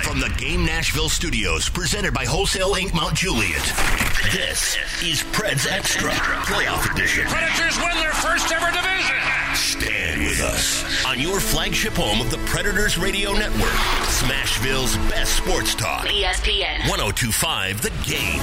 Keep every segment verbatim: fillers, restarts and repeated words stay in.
From the Game Nashville studios, presented by Wholesale Incorporated. Mount Juliet, this is Preds Extra, Playoff Edition. Predators win their first ever division. Stand with us on your flagship home of the Predators Radio Network, Smashville's best sports talk. E S P N. one oh two point five The Game.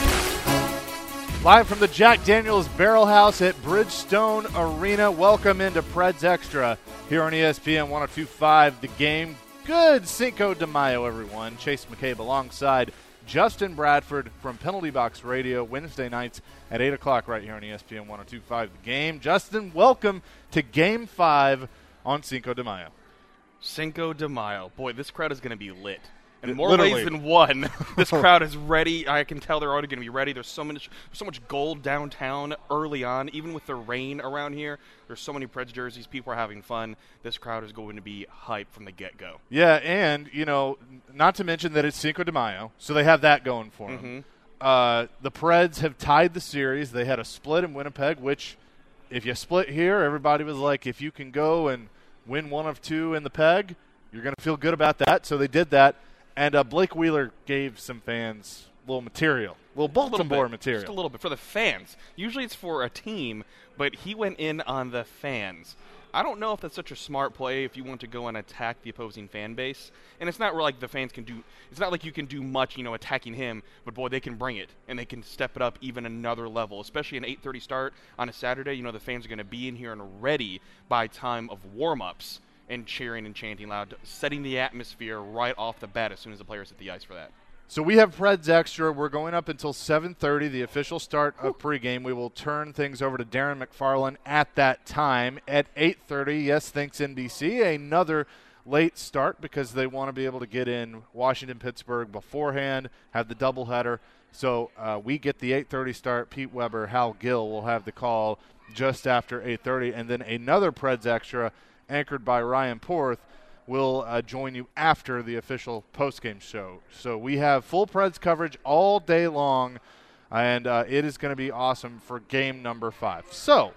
Live from the Jack Daniels Barrel House at Bridgestone Arena. Welcome into Preds Extra here on E S P N one oh two point five The Game. Good Cinco de Mayo, everyone. Chase McCabe alongside Justin Bradford from Penalty Box Radio, Wednesday nights at eight o'clock right here on E S P N one oh two point five The Game. Justin, welcome to Game five on Cinco de Mayo. Cinco de Mayo. Boy, this crowd is going to be lit. In more Literally. ways than one, this crowd is ready. I can tell they're already going to be ready. There's so much, so much gold downtown early on. Even with the rain around here, there's so many Preds jerseys. People are having fun. This crowd is going to be hyped from the get-go. Yeah, and, you know, not to mention that it's Cinco de Mayo, so they have that going for them. Mm-hmm. Uh, the Preds have tied the series. They had a split in Winnipeg, which if you split here, everybody was like, if you can go and win one of two in the Peg, you're going to feel good about that. So they did that. And uh, Blake Wheeler gave some fans a little material, a little Baltimore a little bit, material. Just a little bit for the fans. Usually it's for a team, but he went in on the fans. I don't know if that's such a smart play if you want to go and attack the opposing fan base. And it's not really like the fans can do – it's not like you can do much, you know, attacking him. But, boy, they can bring it, and they can step it up even another level, especially an eight thirty start on a Saturday. You know, the fans are going to be in here and ready by time of warm-ups and cheering and chanting loud, setting the atmosphere right off the bat as soon as the players hit the ice for that. So we have Preds Extra. We're going up until seven thirty, the official start of pregame. We will turn things over to Darren McFarland at that time. At eight thirty, yes, thanks N B C, another late start because they want to be able to get in Washington-Pittsburgh beforehand, have the doubleheader. So uh, we get the eight thirty start. Pete Weber, Hal Gill will have the call just after eight thirty. And then another Preds Extra anchored by Ryan Porth, will uh, join you after the official postgame show. So we have full Preds coverage all day long, and uh, it is going to be awesome for game number five. So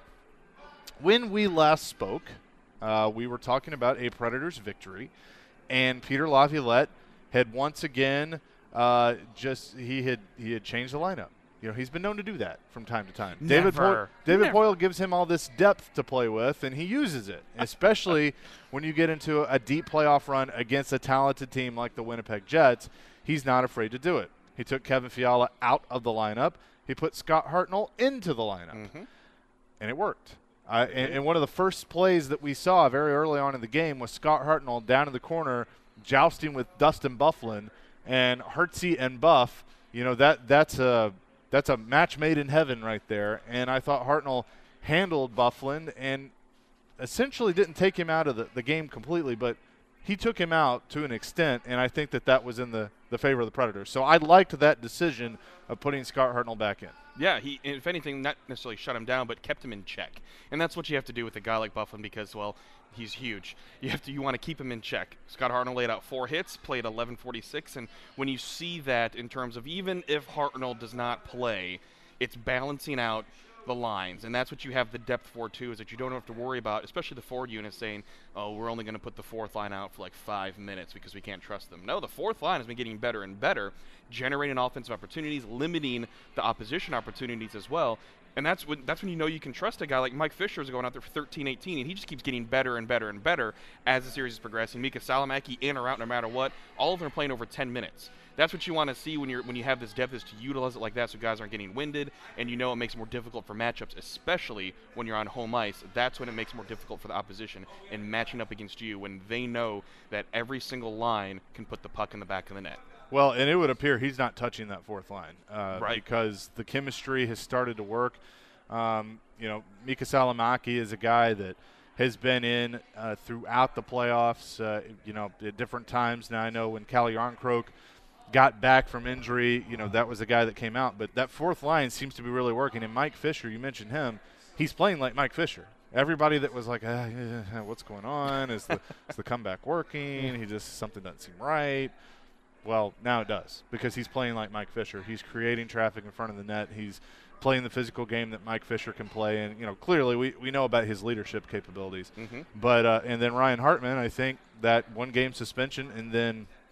when we last spoke, uh, we were talking about a Predators victory, and Peter Laviolette had once again uh, just he had he had changed the lineup. You know, he's been known to do that from time to time. Never. David Poyle, David Never. Poyle gives him all this depth to play with, and he uses it, especially when you get into a deep playoff run against a talented team like the Winnipeg Jets. He's not afraid to do it. He took Kevin Fiala out of the lineup. He put Scott Hartnell into the lineup, Mm-hmm. and it worked. Uh, and, and one of the first plays that we saw very early on in the game was Scott Hartnell down in the corner jousting with Dustin Byfuglien, and Hertzy and Buff, you know, that that's a – That's a match made in heaven right there, and I thought Hartnell handled Byfuglien and essentially didn't take him out of the, the game completely, but he took him out to an extent, and I think that that was in the, the favor of the Predators. So I liked that decision of putting Scott Hartnell back in. Yeah, he, if anything, not necessarily shut him down, but kept him in check. And that's what you have to do with a guy like Byfuglien because, well, he's huge. You have to, you want to keep him in check. Scott Hartnell laid out four hits, played eleven forty-six, and when you see that in terms of even if Hartnell does not play, it's balancing out the lines, and that's what you have the depth for too, is that you don't have to worry about, especially the forward unit saying, oh, we're only going to put the fourth line out for like five minutes because we can't trust them. No, the fourth line has been getting better and better, generating offensive opportunities, limiting the opposition opportunities as well. And that's when that's when you know you can trust a guy like Mike Fisher is going out there for thirteen eighteen, and he just keeps getting better and better and better as the series is progressing. Mika Salomaki in or out no matter what. All of them are playing over ten minutes. That's what you want to see when you're when you have this depth, is to utilize it like that so guys aren't getting winded, and you know it makes it more difficult for matchups, especially when you're on home ice. That's when it makes it more difficult for the opposition in matching up against you when they know that every single line can put the puck in the back of the net. Well, and it would appear he's not touching that fourth line uh, right. because the chemistry has started to work. Um, you know, Mika Salomaki is a guy that has been in uh, throughout the playoffs, uh, you know, at different times. Now I know when Calle Jarnkrok got back from injury, you know, that was the guy that came out. But that fourth line seems to be really working. And Mike Fisher, you mentioned him, he's playing like Mike Fisher. Everybody that was like, ah, yeah, what's going on? Is the, is the comeback working? He just, something doesn't seem right. Well, now it does because he's playing like Mike Fisher. He's creating traffic in front of the net. He's playing the physical game that Mike Fisher can play. And, you know, clearly we, we know about his leadership capabilities. Mm-hmm. But uh, and then Ryan Hartman, I think that one game suspension and then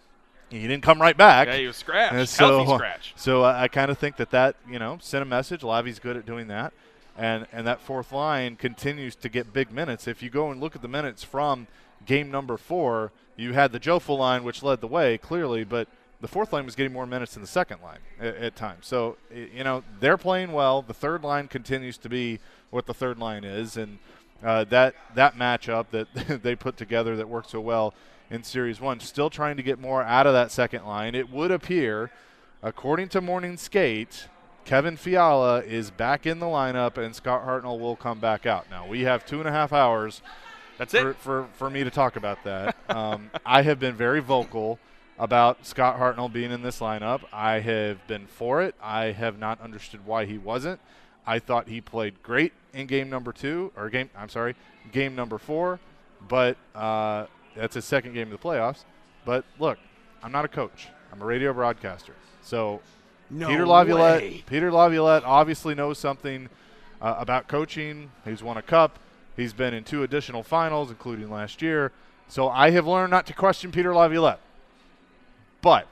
he didn't come right back. Yeah, he was scratched. And so, Healthy scratch. So I, I kind of think that that, you know, sent a message. Lavi's good at doing that. And, and that fourth line continues to get big minutes. If you go and look at the minutes from game number four, you had the Jofel line, which led the way, clearly, but the fourth line was getting more minutes than the second line at, at times. So, you know, they're playing well. The third line continues to be what the third line is. And uh, that, that matchup that they put together that worked so well in Series one, still trying to get more out of that second line. It would appear, according to Morning Skate, Kevin Fiala is back in the lineup and Scott Hartnell will come back out. Now, we have two and a half hours That's for, it. for, for me to talk about that. um, I have been very vocal about Scott Hartnell being in this lineup. I have been for it. I have not understood why he wasn't. I thought he played great in game number two, or game, I'm sorry, game number four, but uh, that's his second game of the playoffs. But look, I'm not a coach. I'm a radio broadcaster. So No Peter Laviolette, way. Peter Laviolette obviously knows something uh, about coaching. He's won a cup. He's been in two additional finals, including last year. So I have learned not to question Peter Laviolette. But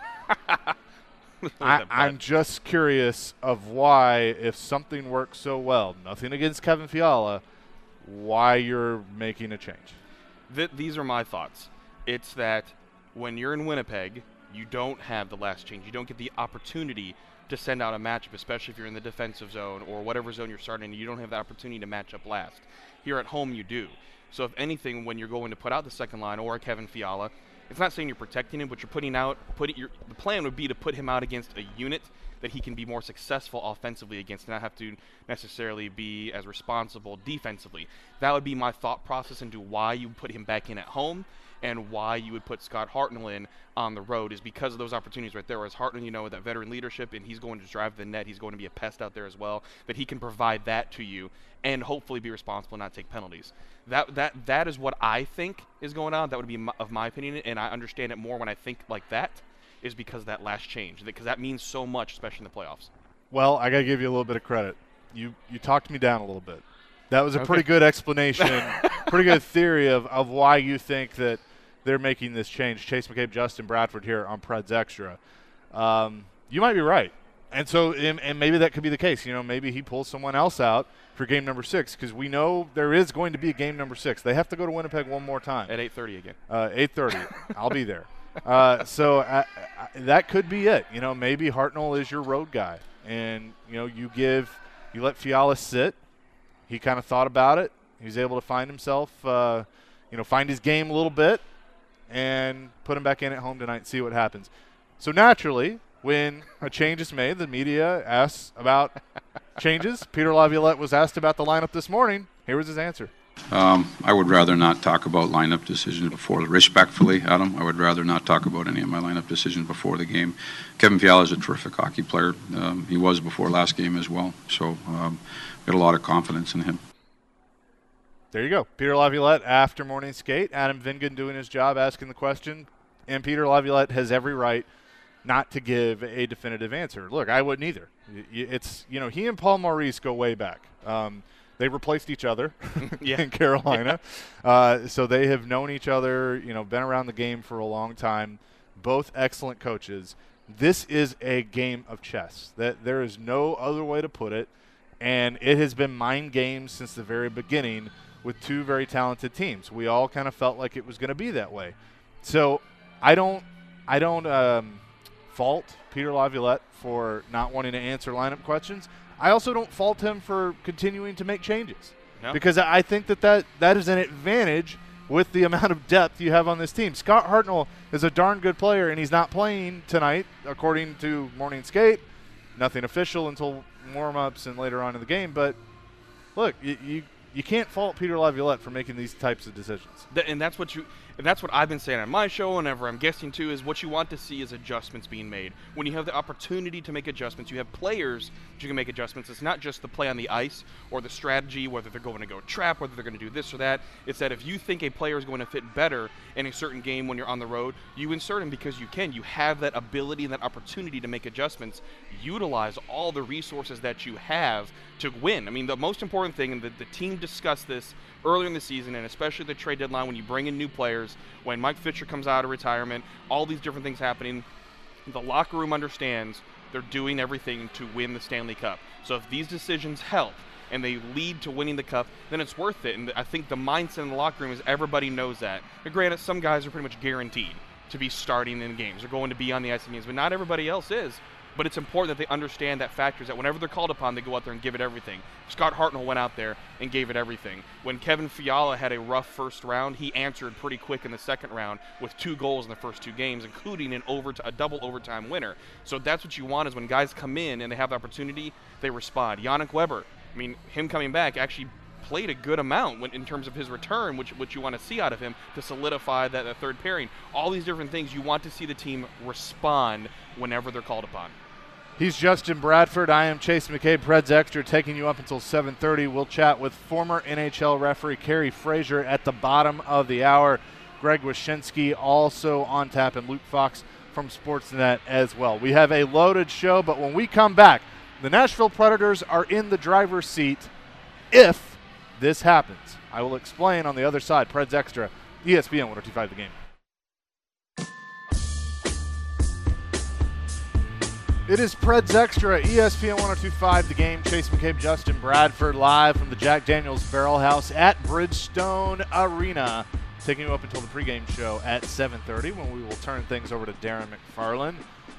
I, I'm just curious of why, if something works so well, nothing against Kevin Fiala, why you're making a change. Th- these are my thoughts. It's that when you're in Winnipeg, you don't have the last change. You don't get the opportunity to send out a matchup, especially if you're in the defensive zone or whatever zone you're starting. You don't have the opportunity to match up last. Here at home, you do. So if anything, when you're going to put out the second line or Kevin Fiala, it's not saying you're protecting him, but you're putting out. Putting your the plan would be to put him out against a unit that he can be more successful offensively against, and not have to necessarily be as responsible defensively. That would be my thought process into why you put him back in at home and why you would put Scott Hartnell in on the road, is because of those opportunities right there. Whereas Hartnell, you know, with that veteran leadership, and he's going to drive the net, he's going to be a pest out there as well, that he can provide that to you and hopefully be responsible and not take penalties. That that that is what I think is going on. That would be my, of my opinion, and I understand it more when I think like that, is because of that last change, because that means so much, especially in the playoffs. Well, I got to give you a little bit of credit. You you talked me down a little bit. That was a Okay. pretty good explanation, pretty good theory of, of why you think that they're making this change. Chase McCabe, Justin Bradford here on Preds Extra. Um, you might be right. And so, and, and maybe that could be the case. You know, maybe he pulls someone else out for game number six, because we know there is going to be a game number six. They have to go to Winnipeg one more time. At eight thirty again. Uh, eight thirty. I'll be there. Uh, so uh, uh, that could be it. You know, maybe Hartnell is your road guy, and you know, you give, you let Fiala sit. He kind of thought about it. He was able to find himself, uh, you know, find his game a little bit, and put him back in at home tonight and see what happens. So naturally, when a change is made, the media asks about changes. Peter Laviolette was asked about the lineup this morning. Here was his answer. Um, I would rather not talk about lineup decisions before, respectfully, Adam, I would rather not talk about any of my lineup decisions before the game. Kevin Fiala is a terrific hockey player. Um, he was before last game as well, so um, we got a lot of confidence in him. There you go. Peter Laviolette after morning skate. Adam Vingan doing his job, asking the question. And Peter Laviolette has every right not to give a definitive answer. Look, I wouldn't either. It's, you know, he and Paul Maurice go way back. Um, they replaced each other Yeah. in Carolina. Yeah. Uh, so they have known each other, you know, been around the game for a long time. Both excellent coaches. This is a game of chess. That there is no other way to put it. And it has been mind games since the very beginning with two very talented teams. We all kind of felt like it was going to be that way. So I don't I don't um, fault Peter Laviolette for not wanting to answer lineup questions. I also don't fault him for continuing to make changes. No. Because I think that, that that is an advantage with the amount of depth you have on this team. Scott Hartnell is a darn good player, and he's not playing tonight, according to Morning Skate. Nothing official until warm-ups and later on in the game. But, look, you, you you can't fault Peter Laviolette for making these types of decisions. Th- and that's what you and that's what I've been saying on my show, whenever I'm guessing too, is what you want to see is adjustments being made. When you have the opportunity to make adjustments, you have players that you can make adjustments. It's not just the play on the ice or the strategy, whether they're going to go trap, whether they're going to do this or that. It's that if you think a player is going to fit better in a certain game when you're on the road, you insert him because you can. You have that ability and that opportunity to make adjustments. Utilize all the resources that you have to win. I mean, the most important thing, and the, the team discussed this earlier in the season, and especially the trade deadline when you bring in new players, years. When Mike Fisher comes out of retirement, all these different things happening, the locker room understands they're doing everything to win the Stanley Cup. So if these decisions help and they lead to winning the cup, then it's worth it. And I think the mindset in the locker room is everybody knows that. But granted, some guys are pretty much guaranteed to be starting in games. They're going to be on the ice in games, but not everybody else is. But it's important that they understand that factors, that whenever they're called upon, they go out there and give it everything. Scott Hartnell went out there and gave it everything. When Kevin Fiala had a rough first round, he answered pretty quick in the second round with two goals in the first two games, including an over a double overtime winner. So that's what you want, is when guys come in and they have the opportunity, they respond. Yannick Weber, I mean, him coming back actually played a good amount when, in terms of his return, which, which you want to see out of him to solidify that, that third pairing. All these different things, you want to see the team respond whenever they're called upon. He's Justin Bradford. I am Chase McCabe. Preds Extra taking you up until seven thirty. We'll chat with former N H L referee Kerry Fraser at the bottom of the hour. Greg Wyshynski also on tap, and Luke Fox from Sportsnet as well. We have a loaded show, but when we come back, the Nashville Predators are in the driver's seat if this happens. I will explain on the other side. Preds Extra, E S P N one oh two point five The Game. It is Preds Extra, E S P N one oh two point five The Game. Chase McCabe, Justin Bradford, live from the Jack Daniels Barrel House at Bridgestone Arena, taking you up until the pregame show at seven thirty, when we will turn things over to Darren McFarland.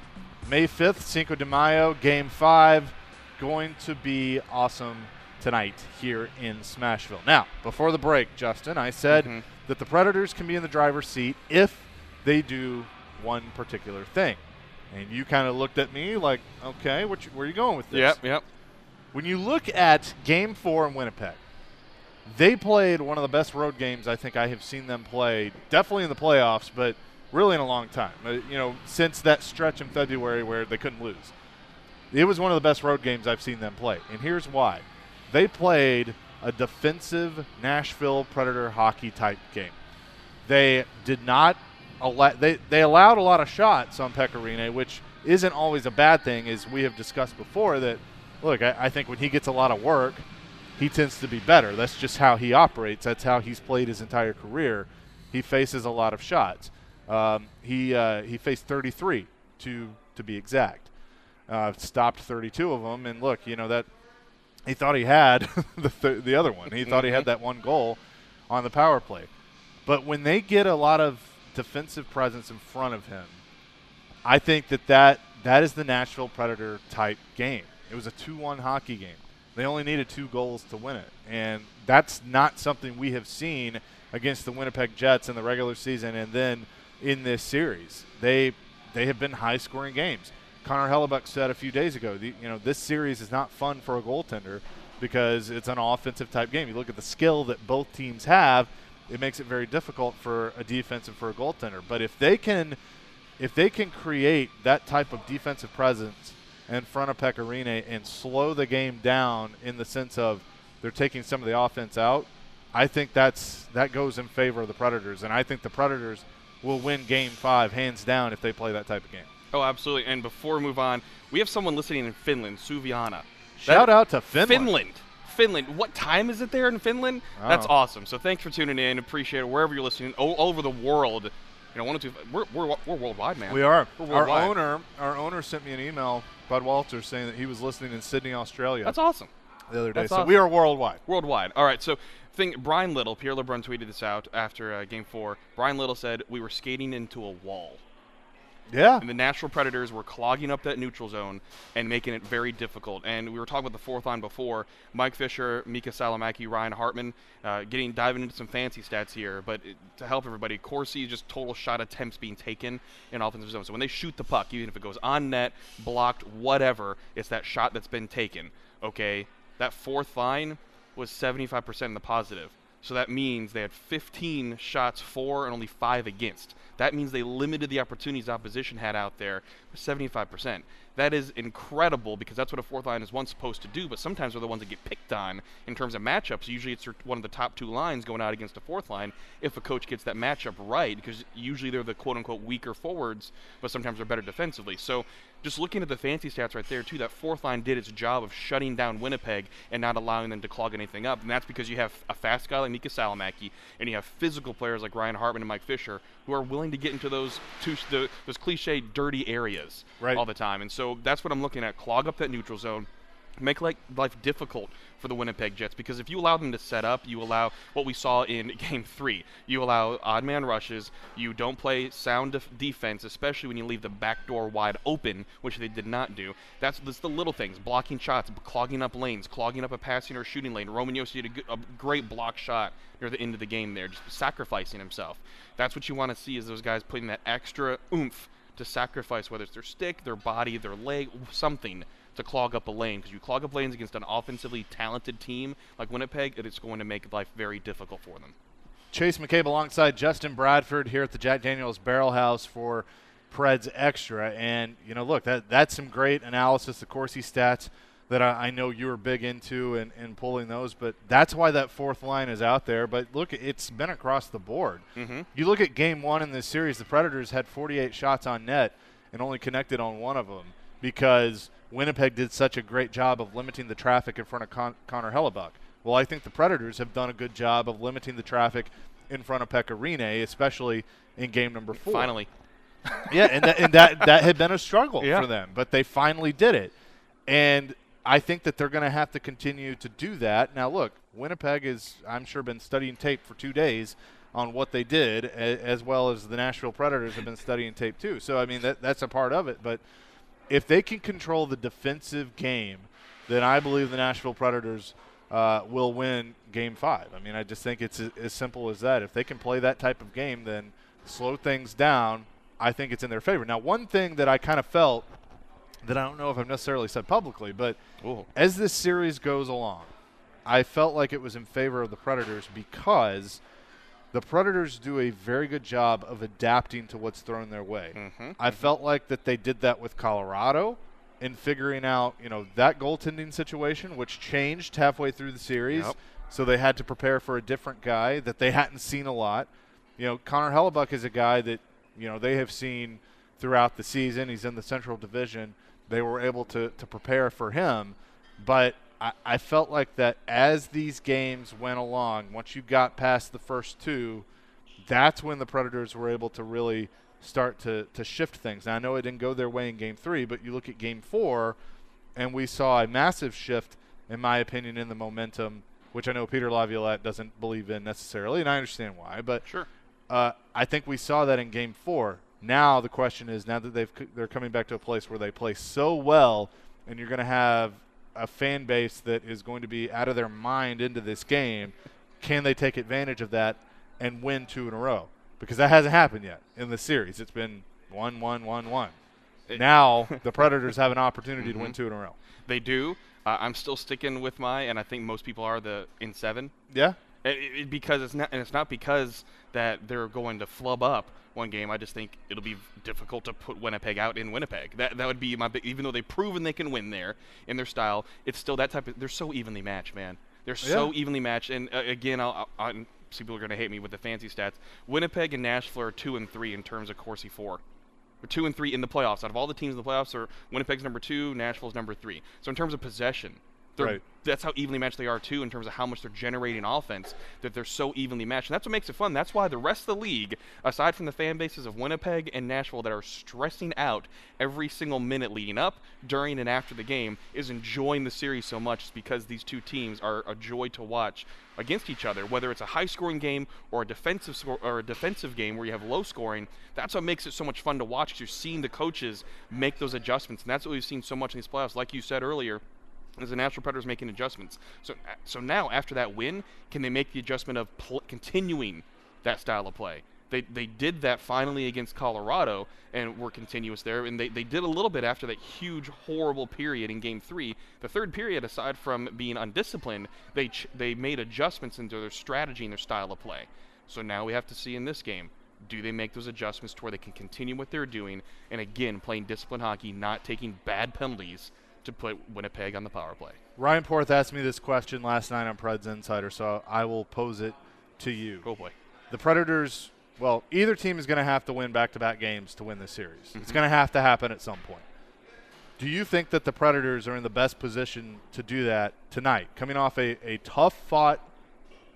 May fifth, Cinco de Mayo, Game five, going to be awesome tonight here in Smashville. Now, before the break, Justin, I said mm-hmm. that the Predators can be in the driver's seat if they do one particular thing. And you kind of looked at me like, okay, what you, where are you going with this? Yep, yep. When you look at Game four in Winnipeg, they played one of the best road games I think I have seen them play, definitely in the playoffs, but really in a long time. Uh, you know, since that stretch in February where they couldn't lose. It was one of the best road games I've seen them play. And here's why. They played a defensive Nashville Predator hockey type game. They did not They, they allowed a lot of shots on Pekka Rinne, which isn't always a bad thing, as we have discussed before. That, look, I, I think when he gets a lot of work, he tends to be better. That's just how he operates. That's how he's played his entire career. He faces a lot of shots. Um, he uh, he faced thirty-three to to be exact. Uh, stopped thirty-two of them, and look, you know that he thought he had the th- the other one. He thought he had that one goal on the power play. But when they get a lot of defensive presence in front of him, I think that, that that is the Nashville Predator type game. It was a two one hockey game. They only needed two goals to win it, and that's not something we have seen against the Winnipeg Jets in the regular season and then in this series. They they have been high scoring games. Connor Hellebuck said a few days ago, the, you know, this series is not fun for a goaltender because it's an offensive type game. You look at the skill that both teams have, it makes it very difficult for a defense and for a goaltender. But if they can if they can create that type of defensive presence in front of Pekka Rinne and slow the game down in the sense of they're taking some of the offense out, I think that's that goes in favor of the Predators. And I think the Predators will win Game five hands down if they play that type of game. Oh, absolutely. And before we move on, we have someone listening in Finland, Suviana. Shout that, out to Finland. Finland. Finland. What time is it there in Finland? Oh. That's awesome. So thanks for tuning in. Appreciate it wherever you're listening. All over the world. You know, one or two. We're we're, we're worldwide, man. We are. We're our worldwide. owner, our owner sent me an email, Bud Walters, saying that he was listening in Sydney, Australia. That's awesome. The other day. That's so awesome. we are worldwide. Worldwide. All right. So, thing. Brian Little, Pierre LeBrun tweeted this out after uh, Game Four. Brian Little said we were skating into a wall. Yeah. And the Nashville Predators were clogging up that neutral zone and making it very difficult. And we were talking about the fourth line before. Mike Fisher, Mika Salamaki, Ryan Hartman, uh, getting diving into some fancy stats here. But it, to help everybody, Corsi just total shot attempts being taken in offensive zone. So when they shoot the puck, even if it goes on net, blocked, whatever, it's that shot that's been taken. Okay, that fourth line was seventy-five percent in the positive. So that means they had fifteen shots for and only five against. That means they limited the opportunities opposition had out there to seventy-five percent. That is incredible because that's what a fourth line is once supposed to do, but sometimes they're the ones that get picked on in terms of matchups. Usually it's one of the top two lines going out against a fourth line if a coach gets that matchup right, because usually they're the quote-unquote weaker forwards, but sometimes they're better defensively. So just looking at the fancy stats right there, too, that fourth line did its job of shutting down Winnipeg and not allowing them to clog anything up, and that's because you have a fast guy like Mika Salamaki, and you have physical players like Ryan Hartman and Mike Fisher who are willing to get into those two, the, those cliche dirty areas right. all the time. And so that's what I'm looking at. Clog up that neutral zone. Make like life difficult for the Winnipeg Jets, because if you allow them to set up, you allow what we saw in game three. You allow odd man rushes. You don't play sound def- defense, especially when you leave the back door wide open, which they did not do. That's, that's the little things: blocking shots, clogging up lanes, clogging up a passing or shooting lane. Roman Josi did a, good, a great block shot near the end of the game there, just sacrificing himself. That's what you want to see, is those guys putting that extra oomph to sacrifice, whether it's their stick, their body, their leg, something, to clog up a lane, because you clog up lanes against an offensively talented team like Winnipeg, it's going to make life very difficult for them. Chase McCabe alongside Justin Bradford here at the Jack Daniels Barrel House for Preds Extra. And, you know, look, that that's some great analysis, the Corsi stats that I, I know you were big into and, and pulling those, but that's why that fourth line is out there. But look, it's been across the board. Mm-hmm. You look at game one in this series, the Predators had forty-eight shots on net and only connected on one of them because Winnipeg did such a great job of limiting the traffic in front of Con- Connor Hellebuck. Well, I think the Predators have done a good job of limiting the traffic in front of Pekka Rinne, especially in game number four. Finally. Yeah, and, th- and that, that had been a struggle yeah. for them, but they finally did it. And I think that they're going to have to continue to do that. Now, look, Winnipeg has, I'm sure, been studying tape for two days on what they did, a- as well as the Nashville Predators have been studying tape too. So, I mean, that that's a part of it. But if they can control the defensive game, then I believe the Nashville Predators uh, will win Game five. I mean, I just think it's a, as simple as that. If they can play that type of game, then slow things down, I think it's in their favor. Now, one thing that I kind of felt that I don't know if I've necessarily said publicly, but Ooh. as this series goes along, I felt like it was in favor of the Predators because the Predators do a very good job of adapting to what's thrown their way. Mm-hmm. I felt like that they did that with Colorado in figuring out, you know, that goaltending situation, which changed halfway through the series. Yep. So they had to prepare for a different guy that they hadn't seen a lot. You know, Connor Hellebuck is a guy that, you know, they have seen throughout the season. He's in the Central Division. They were able to, to prepare for him. But I, I felt like that as these games went along, once you got past the first two, that's when the Predators were able to really start to, to shift things. Now, I know it didn't go their way in Game three, but you look at Game four, and we saw a massive shift, in my opinion, in the momentum, which I know Peter Laviolette doesn't believe in necessarily, and I understand why. But Sure. uh, I think we saw that in Game four. Now the question is, now that they've they're coming back to a place where they play so well, and you're going to have a fan base that is going to be out of their mind into this game, can they take advantage of that and win two in a row? Because that hasn't happened yet in the series. It's been one, one, one, one. It, now the Predators have an opportunity mm-hmm. to win two in a row. They do. Uh, I'm still sticking with my, and I think most people are, the in seven. Yeah. It, it, because it's not, and it's not because that they're going to flub up one game. I just think it'll be difficult to put Winnipeg out in Winnipeg. That that would be my big, even though they've proven they can win there in their style, it's still that type of. They're so evenly matched, man. They're so yeah. evenly matched. And uh, again, I'll, I'll, I'll people are going to hate me with the fancy stats. Winnipeg and Nashville are two and three in terms of Corsi four. We're two and three in the playoffs. Out of all the teams in the playoffs, are Winnipeg's number two, Nashville's number three. So in terms of possession, they're, right. that's how evenly matched they are too in terms of how much they're generating offense, that they're so evenly matched. And that's what makes it fun. That's why the rest of the league, aside from the fan bases of Winnipeg and Nashville that are stressing out every single minute leading up, during, and after the game, is enjoying the series so much. It's because these two teams are a joy to watch against each other, whether it's a high-scoring game or a defensive score, or a defensive game where you have low scoring. That's what makes it so much fun to watch, because you're seeing the coaches make those adjustments, and that's what we've seen so much in these playoffs. Like you said earlier, as the Nashville Predators making adjustments. So, so now after that win, can they make the adjustment of pl- continuing that style of play? They they did that finally against Colorado, and were continuous there. And they, they did a little bit after that huge, horrible period in Game Three. The third period, aside from being undisciplined, they ch- they made adjustments into their strategy and their style of play. So now we have to see in this game, do they make those adjustments to where they can continue what they're doing, and again, playing disciplined hockey, not taking bad penalties to put Winnipeg on the power play. Ryan Porth asked me this question last night on Preds Insider, so I will pose it to you. Oh, boy. The Predators, well, either team is going to have to win back-to-back games to win this series. Mm-hmm. It's going to have to happen at some point. Do you think that the Predators are in the best position to do that tonight, coming off a, a tough-fought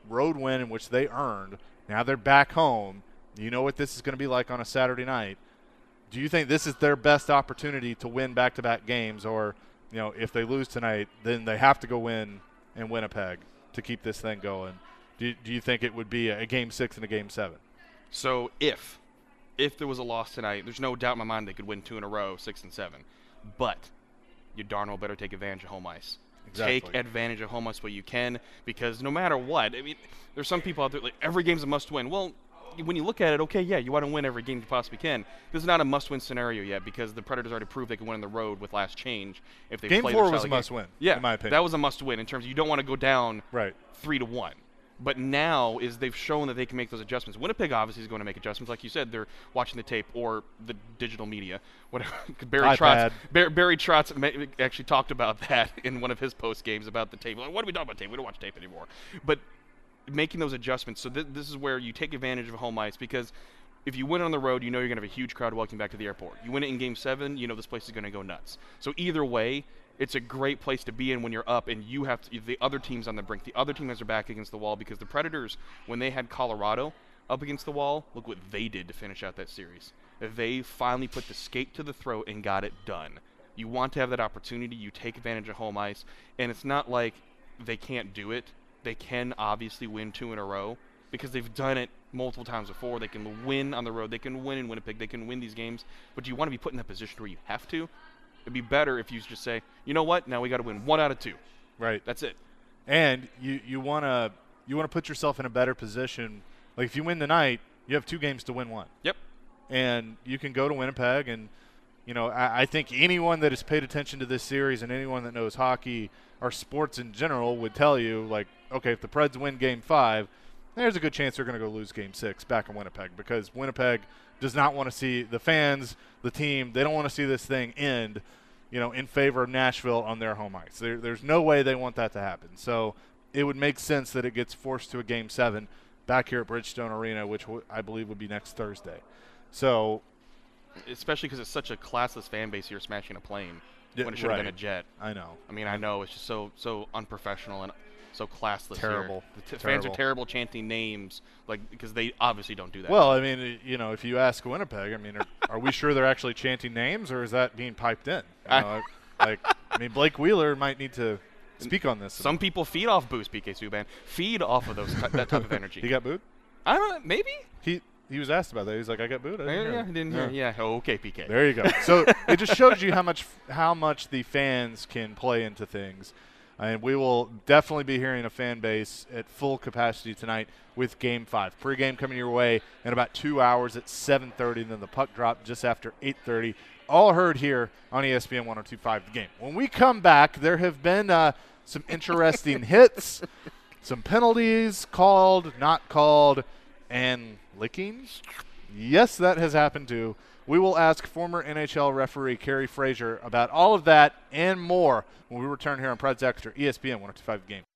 road win in which they earned. Now they're back home. You know what this is going to be like on a Saturday night. Do you think this is their best opportunity to win back-to-back games, or, you know, if they lose tonight, then they have to go win in Winnipeg to keep this thing going? Do, do you think it would be a game six and a game seven? So if if there was a loss tonight, there's no doubt in my mind they could win two in a row, six and seven. But you darn well better take advantage of home ice. Exactly. Take advantage of home ice while you can, because no matter what, I mean, there's some people out there like every game's a must-win. Well, when you look at it, okay, yeah, you want to win every game you possibly can. This is not a must-win scenario yet because the Predators already proved they can win on the road with last change if they Game play four their was style a of must-win, game. Yeah, in my opinion. that was a must-win in terms of you don't want to go down right. three to one. But now is they've shown that they can make those adjustments. Winnipeg obviously is going to make adjustments, like you said. They're watching the tape or the digital media, whatever. Barry iPad. Trotz, Barry, Barry Trotz ma- actually talked about that in one of his post games about the tape. Like, what are we talking about tape? We don't watch tape anymore. But making those adjustments. So th- this is where you take advantage of home ice, because if you win on the road, you know you're going to have a huge crowd walking back to the airport. You win it in game seven, you know this place is going to go nuts. So either way, it's a great place to be in when you're up and you have to, the other team's on the brink. The other team has their back against the wall, because the Predators, when they had Colorado up against the wall, look what they did to finish out that series. They finally put the skate to the throat and got it done. You want to have that opportunity. You take advantage of home ice, and it's not like they can't do it. They can obviously win two in a row because they've done it multiple times before. They can win on the road. They can win in Winnipeg. They can win these games. But do you want to be put in that position where you have to? It'd be better if you just say, you know what, now we got to win one out of two. Right. That's it. And you you want to you want to put yourself in a better position. Like if you win tonight, you have two games to win one. Yep. And you can go to Winnipeg, and you know I, I think anyone that has paid attention to this series and anyone that knows hockey or sports in general would tell you, like, okay, if the Preds win Game Five, there's a good chance they're going to go lose Game Six back in Winnipeg, because Winnipeg does not want to see the fans, the team, they don't want to see this thing end, you know, in favor of Nashville on their home ice. There, there's no way they want that to happen. So it would make sense that it gets forced to a Game seven back here at Bridgestone Arena, which w- I believe would be next Thursday. So, especially because it's such a classless fan base here smashing a plane yeah, when it should right. have been a jet. I know. I mean, I know it's just so so unprofessional and so classless. Terrible. Here. The t- terrible. fans are terrible chanting names, like, because they obviously don't do that. Well, I mean, you know, if you ask Winnipeg, I mean, are, are we sure they're actually chanting names, or is that being piped in? You know, like, I mean, Blake Wheeler might need to speak on this. Some people feed off boost, P K Subban. Feed off of those t- that type of energy. He got booed? I don't know. Maybe. He he was asked about that. He's like, I got booed. I didn't Yeah, hear yeah, it." I didn't hear. Yeah. Oh, okay, P K. There you go. So it just shows you how much how much the fans can play into things. And we will definitely be hearing a fan base at full capacity tonight with Game five. Pre-game coming your way in about two hours at seven thirty, and then the puck drop just after eight thirty. All heard here on E S P N one oh two point five The Game. When we come back, there have been uh, some interesting hits, some penalties called, not called, and licking. Yes, that has happened too. We will ask former N H L referee Kerry Fraser about all of that and more when we return here on Preds Extra, E S P N one oh two point five The Game.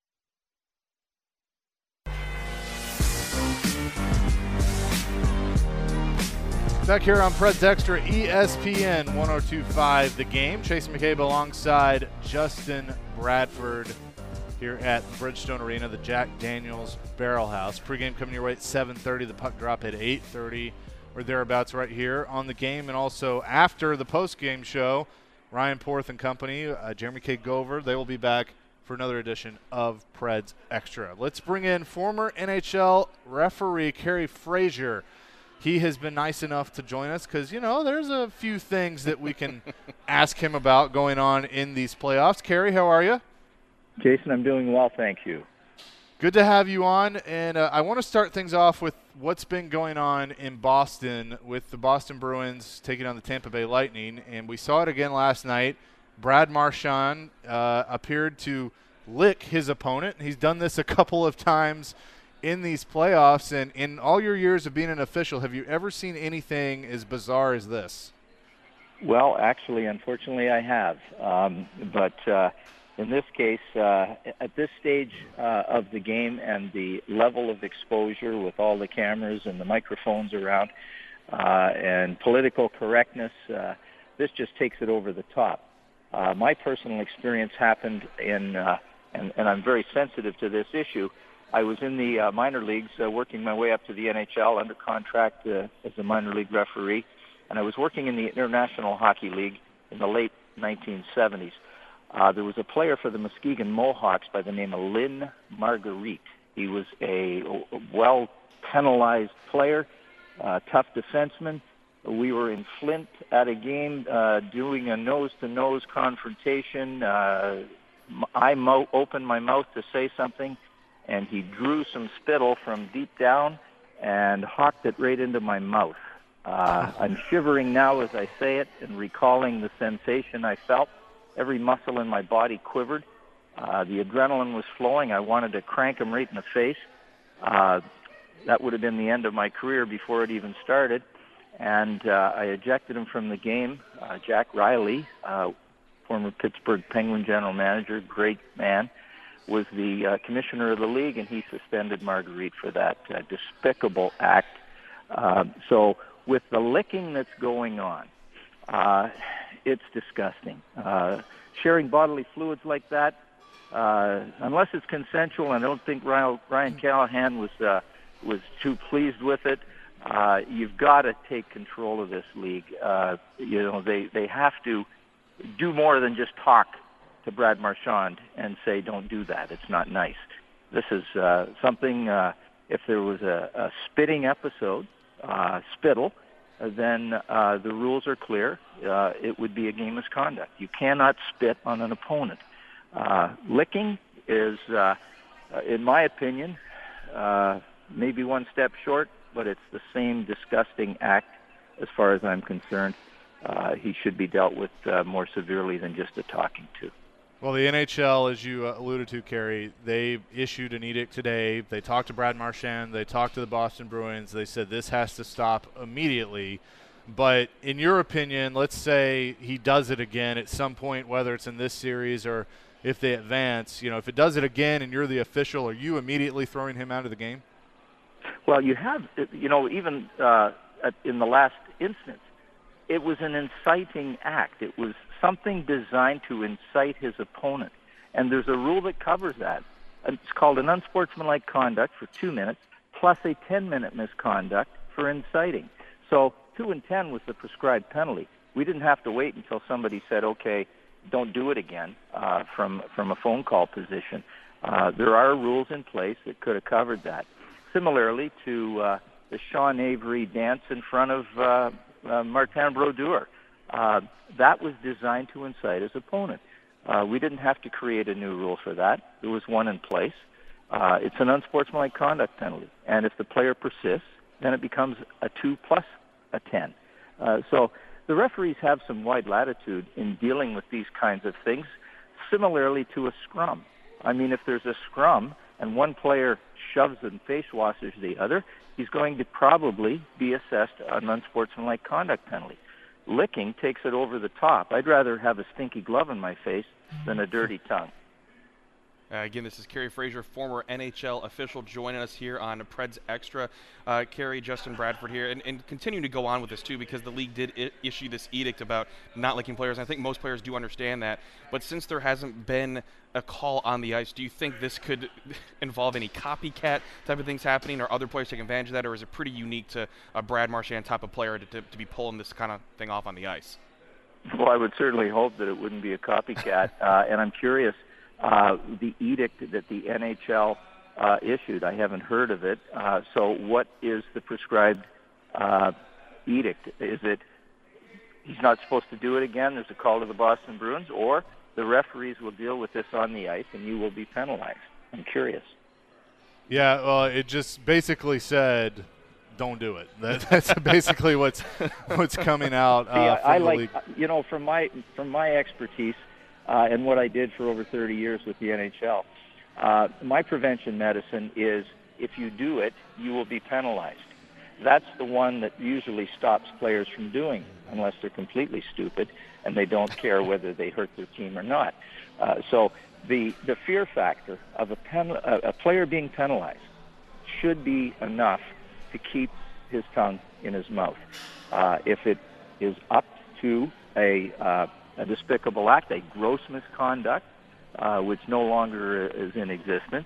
Back here on Preds Extra, E S P N one oh two point five The Game. Chase McCabe alongside Justin Bradford here at Bridgestone Arena, the Jack Daniels Barrel House. Pre-game coming your way at seven thirty, the puck drop at eight thirty. Or thereabouts right here on the game. And also after the post-game show, Ryan Porth and company, uh, Jeremy K. Gover, they will be back for another edition of Preds Extra. Let's bring in former N H L referee Kerry Fraser. He has been nice enough to join us because, you know, there's a few things that we can ask him about going on in these playoffs. Kerry, how are you? Jason, I'm doing well, thank you. Good to have you on, and uh, I want to start things off with what's been going on in Boston with the Boston Bruins taking on the Tampa Bay Lightning, and we saw it again last night. Brad Marchand uh, appeared to lick his opponent. He's done this a couple of times in these playoffs, and in all your years of being an official, have you ever seen anything as bizarre as this? Well, actually, unfortunately, I have, um, but uh, in this case, uh, at this stage uh, of the game and the level of exposure with all the cameras and the microphones around uh, and political correctness, uh, this just takes it over the top. Uh, my personal experience happened in, uh, and, and I'm very sensitive to this issue, I was in the uh, minor leagues, uh, working my way up to the N H L under contract uh, as a minor league referee, and I was working in the International Hockey League in the late nineteen seventies. Uh, there was a player for the Muskegon Mohawks by the name of Lynn Marguerite. He was a well-penalized player, uh, tough defenseman. We were in Flint at a game uh, doing a nose-to-nose confrontation. Uh, I mo- opened my mouth to say something, and he drew some spittle from deep down and hawked it right into my mouth. Uh, I'm shivering now as I say it and recalling the sensation I felt. Every muscle in my body quivered. Uh, the adrenaline was flowing. I wanted to crank him right in the face. Uh, that would have been the end of my career before it even started. And uh, I ejected him from the game. Uh, Jack Riley, uh, former Pittsburgh Penguin general manager, great man, was the uh, commissioner of the league, and he suspended Marguerite for that uh, despicable act. Uh, so with the licking that's going on, uh, it's disgusting. Uh, sharing bodily fluids like that, uh, unless it's consensual, and I don't think Ryan, Ryan Callahan was uh, was too pleased with it. Uh, you've got to take control of this league. Uh, you know, they, they have to do more than just talk to Brad Marchand and say, don't do that. It's not nice. This is uh, something, uh, if there was a, a spitting episode, uh, spittle, uh, then uh, the rules are clear. Uh, it would be a game misconduct. You cannot spit on an opponent. Uh, licking is, uh, in my opinion, uh, maybe one step short, but it's the same disgusting act as far as I'm concerned. Uh, he should be dealt with uh, more severely than just a talking to. Well, the N H L, as you uh, alluded to, Kerry, they issued an edict today. They talked to Brad Marchand. They talked to the Boston Bruins. They said this has to stop immediately. But in your opinion, let's say he does it again at some point, whether it's in this series or if they advance, you know, if it does it again and you're the official, are you immediately throwing him out of the game? Well, you have, you know, even uh, in the last instance, it was an inciting act. It was something designed to incite his opponent. And there's a rule that covers that. It's called an unsportsmanlike conduct for two minutes plus a ten-minute misconduct for inciting. So two and ten was the prescribed penalty. We didn't have to wait until somebody said, okay, don't do it again uh, from, from a phone call position. Uh, there are rules in place that could have covered that. Similarly to uh, the Sean Avery dance in front of uh, uh, Martin Brodeur. Uh, that was designed to incite his opponent. Uh, we didn't have to create a new rule for that. There was one in place. Uh, it's an unsportsmanlike conduct penalty. And if the player persists, then it becomes a two plus a ten. Uh, so the referees have some wide latitude in dealing with these kinds of things, similarly to a scrum. I mean, if there's a scrum and one player shoves and face washes the other, he's going to probably be assessed an unsportsmanlike conduct penalty. Licking takes it over the top. I'd rather have a stinky glove in my face than a dirty tongue. Uh, again, this is Kerry Fraser, former N H L official, joining us here on Preds Extra. Uh, Kerry, Justin Bradford here, and, and continuing to go on with this too, because the league did I- issue this edict about not licking players. And I think most players do understand that. But since there hasn't been a call on the ice, do you think this could involve any copycat type of things happening, or other players taking advantage of that, or is it pretty unique to a Brad Marchand type of player to, to, to be pulling this kind of thing off on the ice? Well, I would certainly hope that it wouldn't be a copycat, uh, and I'm curious. Uh, the edict that the N H L uh, issued, I haven't heard of it. Uh, so what is the prescribed uh, edict? Is it he's not supposed to do it again, there's a call to the Boston Bruins, or the referees will deal with this on the ice and you will be penalized? I'm curious. Yeah, well, it just basically said, don't do it. That, that's basically what's what's coming out. Uh, See, from I the like, league. you know, from my from my expertise, Uh, and what I did for over thirty years with the N H L. Uh, my prevention medicine is if you do it, you will be penalized. That's the one that usually stops players from doing, unless they're completely stupid and they don't care whether they hurt their team or not. Uh, so the the fear factor of a, pen, a, a player being penalized should be enough to keep his tongue in his mouth. Uh, if it is up to a uh, a despicable act, a gross misconduct, uh, which no longer is in existence,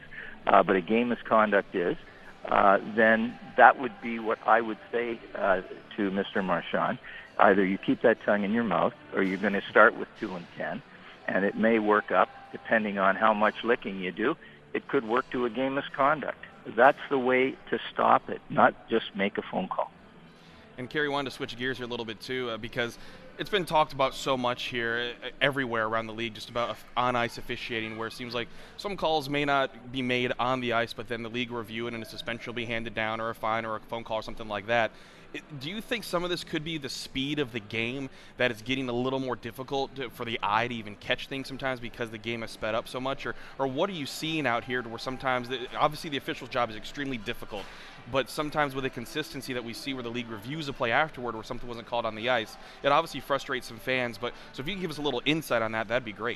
uh, but a game misconduct is, uh, then that would be what I would say uh, to Mister Marchand. Either you keep that tongue in your mouth, or you're going to start with two and ten, and it may work up depending on how much licking you do. It could work to a game misconduct. That's the way to stop it, not just make a phone call. And Kerry, wanted to switch gears here a little bit too, uh, because it's been talked about so much here, uh, everywhere around the league, just about on-ice officiating, where it seems like some calls may not be made on the ice, but then the league will review it and a suspension will be handed down, or a fine, or a phone call, or something like that. It, do you think some of this could be the speed of the game, that it's getting a little more difficult to, for the eye to even catch things sometimes because the game has sped up so much? Or, or what are you seeing out here to where sometimes, the, obviously the official's job is extremely difficult, but sometimes with the consistency that we see where the league reviews a play afterward where something wasn't called on the ice, it obviously frustrates some fans. But so if you can give us a little insight on that, that'd be great.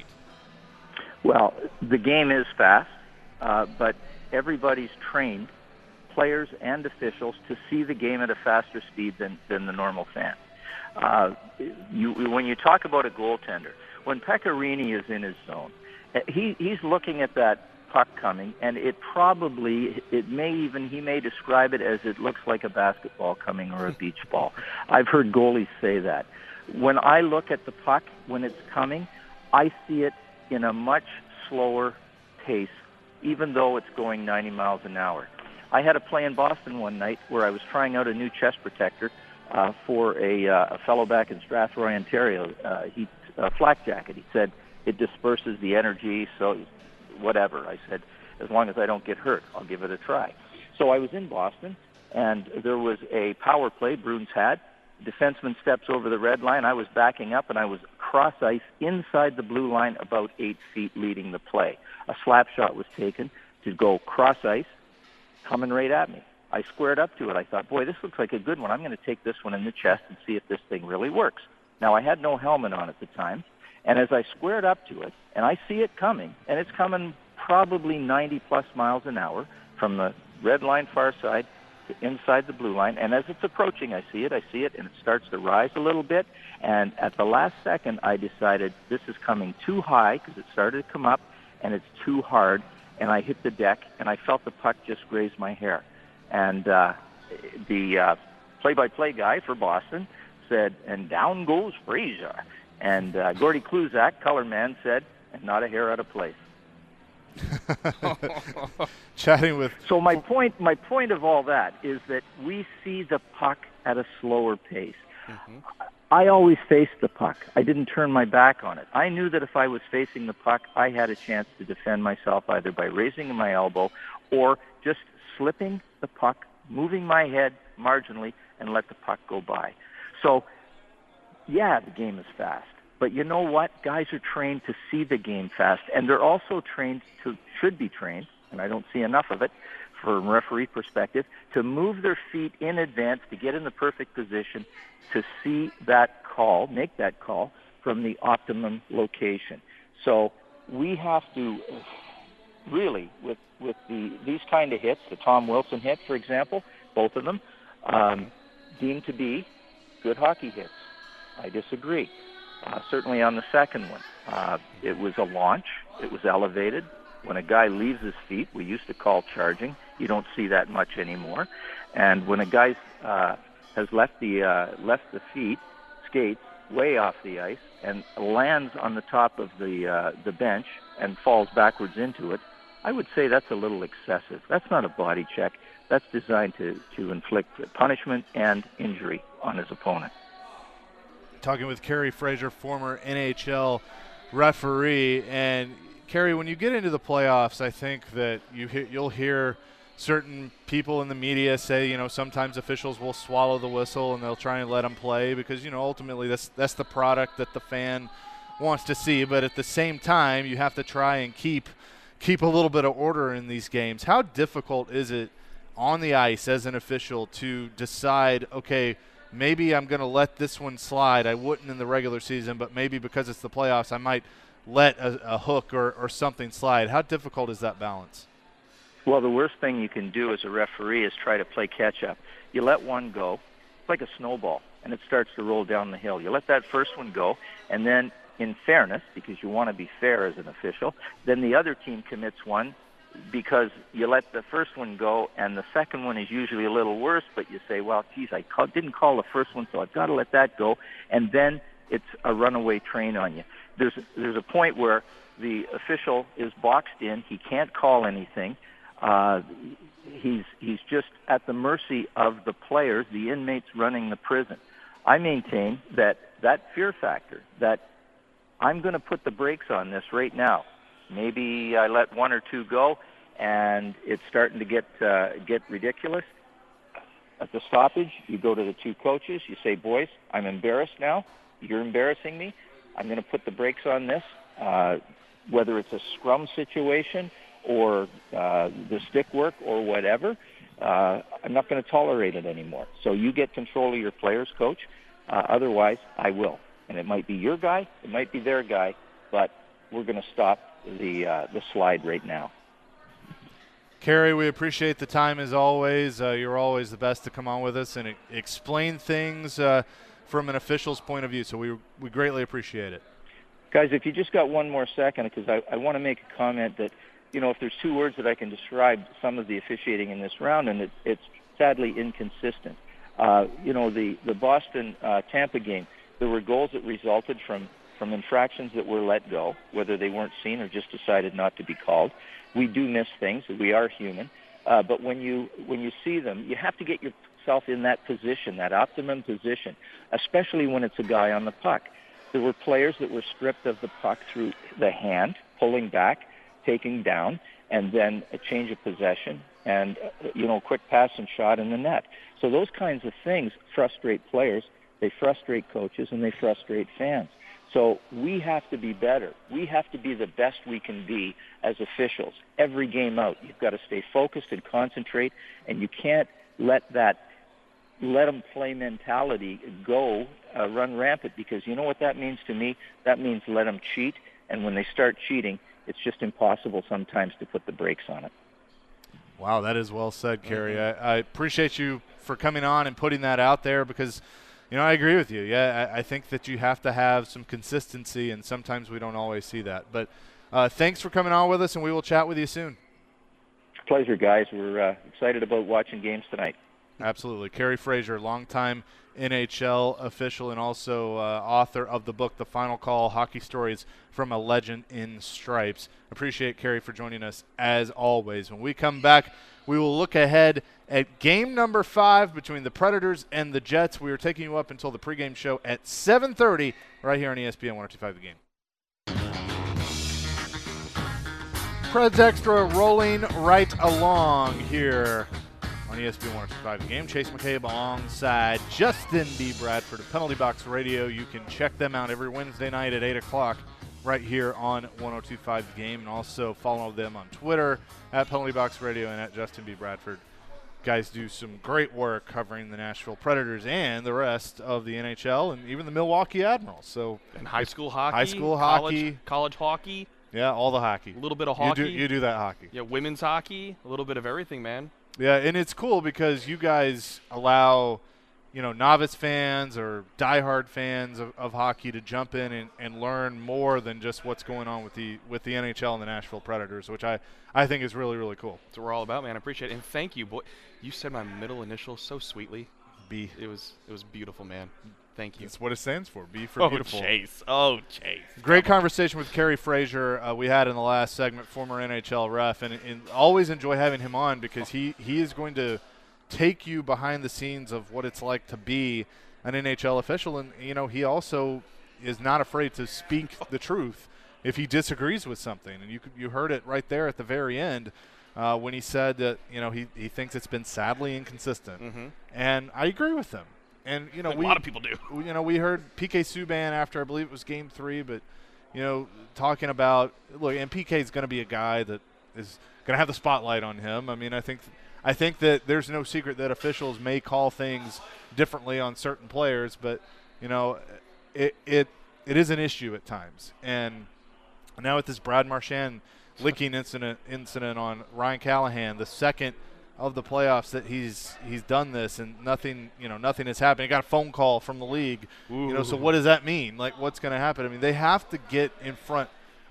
Well, the game is fast, uh, but everybody's trained, players and officials, to see the game at a faster speed than, than the normal fan. Uh, you, when you talk about a goaltender, when Pekka Rinne is in his zone, he, he's looking at that puck coming, and it probably, it may even, he may describe it as it looks like a basketball coming or a beach ball. I've heard goalies say that. When I look at the puck, when it's coming, I see it in a much slower pace, even though it's going ninety miles an hour. I had a play in Boston one night where I was trying out a new chest protector uh, for a, uh, a fellow back in Strathroy, Ontario. Uh, he a flak jacket. He said it disperses the energy, so whatever. I said, as long as I don't get hurt, I'll give it a try. So I was in Boston, and there was a power play Bruins had. Defenseman steps over the red line. I was backing up, and I was cross ice inside the blue line about eight feet leading the play. A slap shot was taken to go cross ice, coming right at me. I squared up to it. I thought, boy, this looks like a good one. I'm going to take this one in the chest and see if this thing really works. Now, I had no helmet on at the time, and as I squared up to it, and I see it coming, and it's coming probably ninety plus miles an hour from the red line far side to inside the blue line, and as it's approaching, I see it, I see it, and it starts to rise a little bit, and at the last second, I decided this is coming too high because it started to come up, and it's too hard, and I hit the deck, and I felt the puck just graze my hair. And uh, the uh, play-by-play guy for Boston said, and down goes Fraser. And uh, Gordy Kluzak, color man, said, and not a hair out of place. Chatting with. So my point, my point of all that is that we see the puck at a slower pace. Mm-hmm. I always faced the puck. I didn't turn my back on it. I knew that if I was facing the puck, I had a chance to defend myself either by raising my elbow or just slipping the puck, moving my head marginally, and let the puck go by. So, yeah, the game is fast. But you know what? Guys are trained to see the game fast, and they're also trained to, should be trained, and I don't see enough of it from a referee perspective, to move their feet in advance to get in the perfect position to see that call, make that call from the optimum location. So we have to really, with, with the these kind of hits, the Tom Wilson hit, for example, both of them, um, deemed to be good hockey hits. I disagree. Uh, certainly on the second one, uh, it was a launch. It was elevated. When a guy leaves his feet, we used to call charging. You don't see that much anymore. And when a guy uh, has left the uh, left the feet, skates way off the ice, and lands on the top of the uh, the bench and falls backwards into it, I would say that's a little excessive. That's not a body check. That's designed to, to inflict punishment and injury on his opponent. Talking with Kerry Fraser, former N H L referee. And Kerry, when you get into the playoffs, I think that you he- you'll hear certain people in the media say, you know, sometimes officials will swallow the whistle and they'll try and let them play because, you know, ultimately that's that's the product that the fan wants to see. But at the same time, you have to try and keep keep a little bit of order in these games. How difficult is it on the ice as an official to decide, okay, maybe I'm going to let this one slide. I wouldn't in the regular season, but maybe because it's the playoffs, I might let a, a hook or, or something slide. How difficult is that balance? Well, the worst thing you can do as a referee is try to play catch-up. You let one go, it's like a snowball, and it starts to roll down the hill. You let that first one go, and then in fairness, because you want to be fair as an official, then the other team commits one because you let the first one go, and the second one is usually a little worse, but you say, well, geez, I call, didn't call the first one, so I've got to let that go, and then it's a runaway train on you. There's, there's a point where the official is boxed in. He can't call anything. Uh, he's, he's just at the mercy of the players, the inmates running the prison. I maintain that that fear factor, that I'm going to put the brakes on this right now. Maybe I let one or two go, and it's starting to get uh, get ridiculous. At the stoppage, you go to the two coaches. You say, boys, I'm embarrassed now. You're embarrassing me. I'm going to put the brakes on this, uh, whether it's a scrum situation or uh, the stick work or whatever. Uh, I'm not going to tolerate it anymore. So you get control of your players, coach. Uh, otherwise, I will. And it might be your guy, it might be their guy, but we're going to stop the uh, the slide right now. Kerry, we appreciate the time as always. Uh, you're always the best to come on with us and e- explain things uh, from an official's point of view, so we we greatly appreciate it. Guys, if you just got one more second, because I, I want to make a comment that, you know, if there's two words that I can describe some of the officiating in this round, and it, it's sadly inconsistent. Uh, you know, the, the Boston-Tampa uh, game, there were goals that resulted from, from infractions that were let go, whether they weren't seen or just decided not to be called. We do miss things. We are human. Uh, but when you when you see them, you have to get yourself in that position, that optimum position, especially when it's a guy on the puck. There were players that were stripped of the puck through the hand, pulling back, taking down, and then a change of possession and, uh, you know, quick pass and shot in the net. So those kinds of things frustrate players, they frustrate coaches, and they frustrate fans. So we have to be better. We have to be the best we can be as officials. Every game out, you've got to stay focused and concentrate, and you can't let that let them play mentality go, uh, run rampant, because you know what that means to me? That means let them cheat, and when they start cheating, it's just impossible sometimes to put the brakes on it. Wow, that is well said, Kerry. Mm-hmm. I, I appreciate you for coming on and putting that out there because, you know, I agree with you. Yeah, I, I think that you have to have some consistency, and sometimes we don't always see that. But uh, thanks for coming on with us, and we will chat with you soon. Pleasure, guys. We're uh, excited about watching games tonight. Absolutely. Kerry Fraser, longtime N H L official and also uh, author of the book, The Final Call, Hockey Stories from a Legend in Stripes. Appreciate Kerry for joining us as always. When we come back, we will look ahead at game number five between the Predators and the Jets. We are taking you up until the pregame show at seven thirty right here on E S P N one oh two point five The Game. Preds Extra rolling right along here on E S P N one oh two point five The Game. Chase McCabe alongside Justin B. Bradford of Penalty Box Radio. You can check them out every Wednesday night at eight o'clock right here on one oh two point five The Game. And also follow them on Twitter at Penalty Box Radio and at Justin B. Bradford. Guys do some great work covering the Nashville Predators and the rest of the N H L and even the Milwaukee Admirals. So and high school hockey, high school college, hockey, college hockey. Yeah, all the hockey. A little bit of hockey. You do, you do that hockey. Yeah, women's hockey, a little bit of everything, man. Yeah, and it's cool because you guys allow, you know, novice fans or diehard fans of, of hockey to jump in and, and learn more than just what's going on with the with the N H L and the Nashville Predators, which I, I think is really, really cool. That's what we're all about, man. I appreciate it. And thank you, boy. You said my middle initial so sweetly. B. It was it was beautiful, man. Thank you. That's what it stands for. B for oh, beautiful. Chase. Oh, Chase. Great conversation with Kerry Fraser uh, we had in the last segment, former N H L ref, and, and always enjoy having him on because he, he is going to take you behind the scenes of what it's like to be an N H L official. And, you know, he also is not afraid to speak the truth if he disagrees with something. And you you heard it right there at the very end uh, when he said that, you know, he, he thinks it's been sadly inconsistent. Mm-hmm. And I agree with him. And, you know, like we, a lot of people do. You know, we heard P K Subban after, I believe it was game three, but, you know, talking about, look, and P K is going to be a guy that is going to have the spotlight on him. I mean, I think I think that there's no secret that officials may call things differently on certain players, but, you know, it it, it is an issue at times. And now with this Brad Marchand licking incident incident on Ryan Callahan, the second of the playoffs that he's he's done this and nothing you know nothing has happened. He got a phone call from the league. Ooh. You know, so what does that mean? Like, what's going to happen? I mean, they have to get in front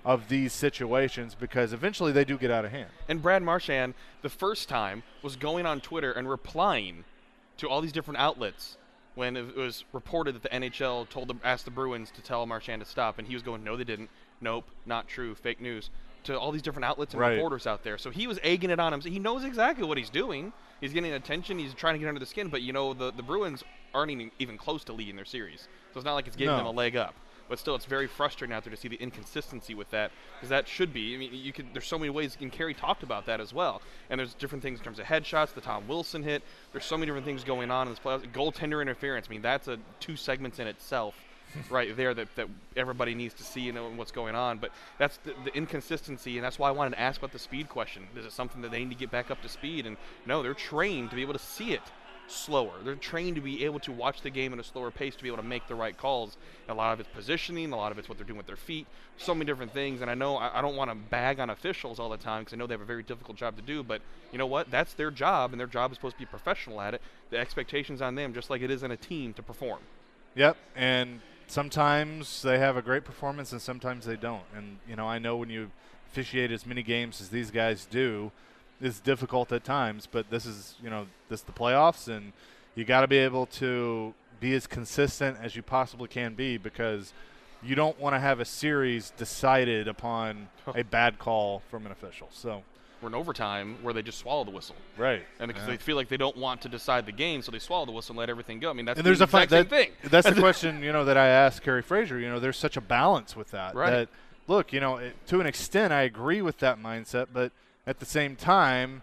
of these situations because eventually they do get out of hand. And Brad Marchand, the first time, was going on Twitter and replying to all these different outlets when it was reported that the N H L told them, asked the Bruins to tell Marchand to stop, and he was going, no, they didn't. Nope, not true, fake news, to all these different outlets and right. reporters out there. So he was egging it on him. So he knows exactly what he's doing. He's getting attention. He's trying to get under the skin. But, you know, the, the Bruins aren't even, even close to leading their series. So it's not like it's giving no. them a leg up. But still, it's very frustrating out there to see the inconsistency with that, because that should be. I mean, you could. There's so many ways, and Carey talked about that as well. And there's different things in terms of headshots, the Tom Wilson hit. There's so many different things going on in this playoffs. Goaltender interference. I mean, that's a two segments in itself, right there that, that everybody needs to see and know what's going on. But that's the, the inconsistency, and that's why I wanted to ask about the speed question. Is it something that they need to get back up to speed? And no, they're trained to be able to see it slower. They're trained to be able to watch the game at a slower pace to be able to make the right calls. And a lot of it's positioning, a lot of it's what they're doing with their feet, so many different things. And I know I, I don't want to bag on officials all the time because I know they have a very difficult job to do, but you know what? That's their job, and their job is supposed to be professional at it. The expectation's on them, just like it is in a team, to perform. Yep, and sometimes they have a great performance and sometimes they don't. And, you know, I know when you officiate as many games as these guys do, it's difficult at times, but this is, you know, this is the playoffs, and you got to be able to be as consistent as you possibly can be, because you don't want to have a series decided upon a bad call from an official. So we're in overtime where they just swallow the whistle. Right. And because yeah. they feel like they don't want to decide the game, so they swallow the whistle and let everything go. I mean, that's and the there's exact a same that, thing. That's the question, you know, that I asked Kerry Fraser. You know, there's such a balance with that. Right. That, look, you know, it, to an extent I agree with that mindset, but at the same time,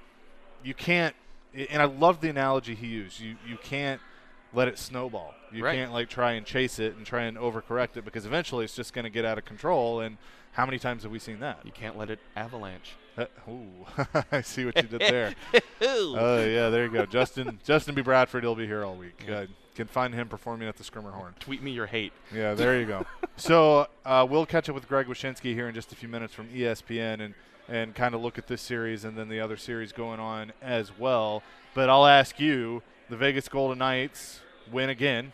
you can't, and I love the analogy he used, you you can't let it snowball. You right. can't, like, try and chase it and try and overcorrect it, because eventually it's just going to get out of control, and how many times have we seen that? You can't let it avalanche. Uh, ooh, I see what you did there. Oh, uh, yeah, there you go. Justin Justin B. Bradford, he'll be here all week. Yeah. Uh, can find him performing at the Skirmerhorn. Tweet me your hate. Yeah, there you go. So uh, we'll catch up with Greg Wyshynski here in just a few minutes from E S P N, and and kind of look at this series and then the other series going on as well. But I'll ask you, the Vegas Golden Knights win again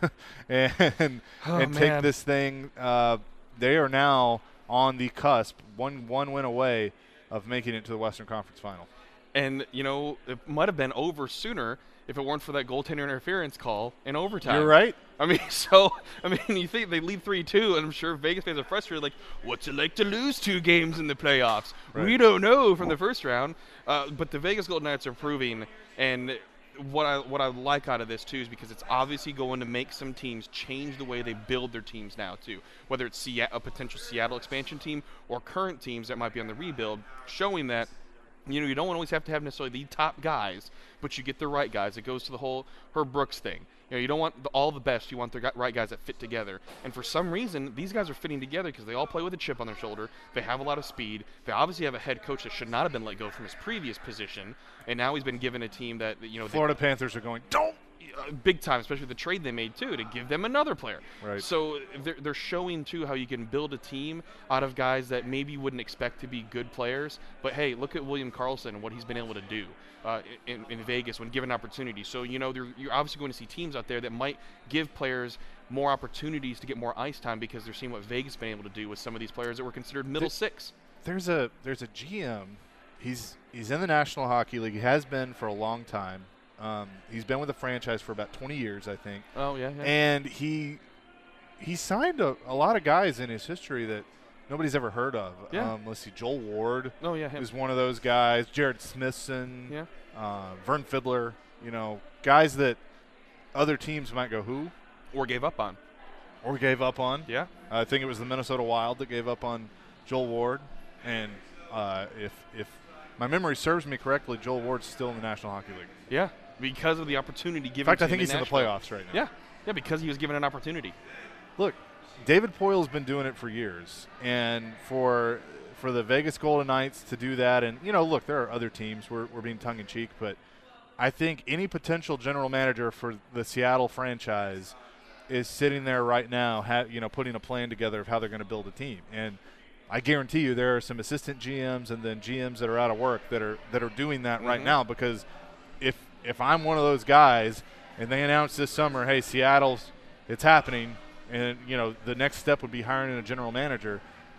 and oh, and man. take this thing. Uh, they are now on the cusp, one one win away of making it to the Western Conference Final. And, you know, it might have been over sooner if it weren't for that goaltender interference call in overtime. You're right. I mean, so, I mean, you think they lead three two, and I'm sure Vegas fans are frustrated, like, what's it like to lose two games in the playoffs? Right. We don't know from the first round. Uh, but the Vegas Golden Knights are proving, and what I what I like out of this, too, is because it's obviously going to make some teams change the way they build their teams now, too. Whether it's a potential Seattle expansion team or current teams that might be on the rebuild, showing that, you know, you don't always have to have necessarily the top guys, but you get the right guys. It goes to the whole Herb Brooks thing. You know, you don't want the, all the best. You want the right guys that fit together. And for some reason, these guys are fitting together because they all play with a chip on their shoulder. They have a lot of speed. They obviously have a head coach that should not have been let go from his previous position, and now he's been given a team that, you know, Florida they, Panthers are going, don't. Uh, big time, especially the trade they made, too, to give them another player. Right. So they're, they're showing, too, how you can build a team out of guys that maybe you wouldn't expect to be good players. But, hey, look at William Karlsson and what he's been able to do uh, in, in Vegas when given opportunity. So, you know, you're obviously going to see teams out there that might give players more opportunities to get more ice time because they're seeing what Vegas has been able to do with some of these players that were considered middle Th- six. There's a there's a G M. He's, he's in the National Hockey League. He has been for a long time. Um, he's been with the franchise for about twenty years, I think. Oh, yeah, yeah. And he he signed a, a lot of guys in his history that nobody's ever heard of. Yeah. Um, let's see, Joel Ward oh, yeah, him. is one of those guys. Jared Smithson, Yeah. uh, Vern Fiddler, you know, guys that other teams might go, who? Or gave up on. Or gave up on. Yeah. I think it was the Minnesota Wild that gave up on Joel Ward. And uh, if if my memory serves me correctly, Joel Ward's still in the National Hockey League. Yeah, because of the opportunity given in fact, to I him think he's in the Nashville. playoffs right now. Yeah, yeah, because he was given an opportunity. Look, David Poyle's been doing it for years, and for for the Vegas Golden Knights to do that, and, you know, look, there are other teams. We're, we're being tongue-in-cheek, but I think any potential general manager for the Seattle franchise is sitting there right now, ha- you know, putting a plan together of how they're going to build a team. And I guarantee you there are some assistant G Ms and then G Ms that are out of work that are that are doing that mm-hmm. right now, because if if I'm one of those guys and they announce this summer, hey, Seattle's, it's happening, and, you know, the next step would be hiring a general manager,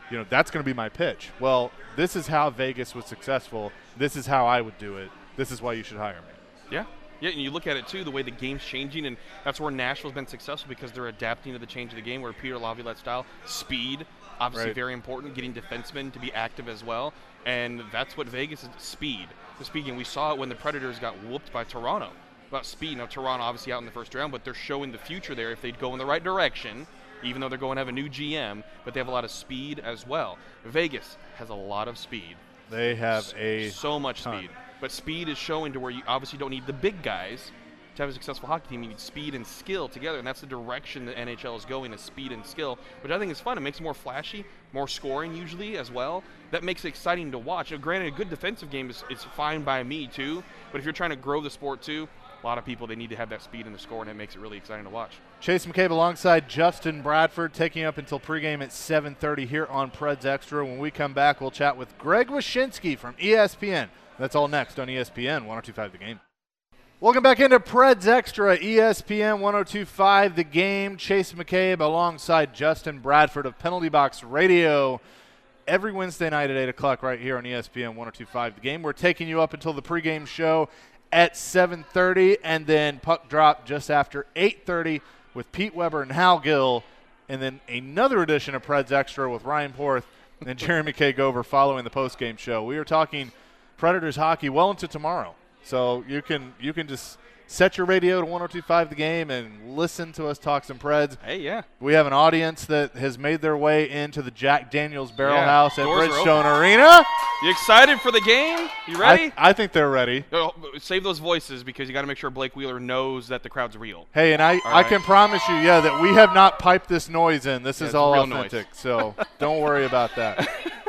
you know, that's going to be my pitch. Well, this is how Vegas was successful. This is how I would do it. This is why you should hire me. Yeah. Yeah, and you look at it, too, the way the game's changing, and that's where Nashville's been successful because they're adapting to the change of the game, where Peter Laviolette style, speed, obviously Right. very important, getting defensemen to be active as well, and that's what Vegas is, speed. The speed, and we saw it when the Predators got whooped by Toronto. About speed. Now, Toronto obviously out in the first round, but they're showing the future there if they'd go in the right direction, even though they're going to have a new G M, but they have a lot of speed as well. Vegas has a lot of speed. They have a so much ton. speed. But speed is showing to where you obviously don't need the big guys to have a successful hockey team. You need speed and skill together, and that's the direction the N H L is going, is speed and skill, which I think is fun. It makes it more flashy, more scoring usually as well. That makes it exciting to watch. Now, granted, a good defensive game is, is fine by me too, but if you're trying to grow the sport too, a lot of people, they need to have that speed in the score, and it makes it really exciting to watch. Chase McCabe alongside Justin Bradford, taking you up until pregame at seven thirty here on Preds Extra. When we come back, we'll chat with Greg Wyshynski from E S P N. That's all next on E S P N one oh two point five The Game. Welcome back into Preds Extra, E S P N one oh two point five The Game. Chase McCabe alongside Justin Bradford of Penalty Box Radio. Every Wednesday night at eight o'clock right here on E S P N one oh two point five The Game. We're taking you up until the pregame show at seven thirty, and then puck drop just after eight thirty with Pete Weber and Hal Gill, and then another edition of Preds Extra with Ryan Porth and Jeremy K. Gover following the postgame show. We are talking Predators hockey well into tomorrow, so you can you can just set your radio to one oh two point five The Game and listen to us talk some Preds. Hey, yeah. We have an audience that has made their way into the Jack Daniels Barrel Yeah, House at doors are Bridgestone Arena. You excited for the game? You ready? I, I think they're ready. Oh, save those voices because you got to make sure Blake Wheeler knows that the crowd's real. Hey, and I, All I right. can promise you, yeah, that we have not piped this noise in. This Yeah, is it's all real noise. authentic, so don't worry about that.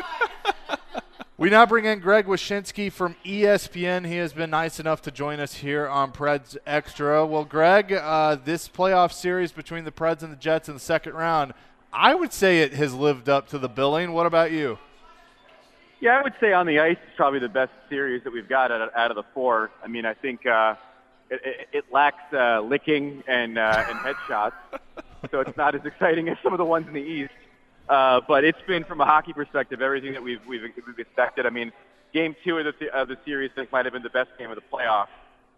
We now bring in Greg Wyshynski from E S P N. He has been nice enough to join us here on Preds Extra. Well, Greg, uh, this playoff series between the Preds and the Jets in the second round, I would say it has lived up to the billing. What about you? Yeah, I would say on the ice it's probably the best series that we've got out, out of the four. I mean, I think uh, it, it, it lacks uh, licking and uh, and headshots, so it's not as exciting as some of the ones in the East. Uh, but it's been, from a hockey perspective, everything that we've we've, we've expected. I mean, Game Two of the of the series, I think, might have been the best game of the playoff,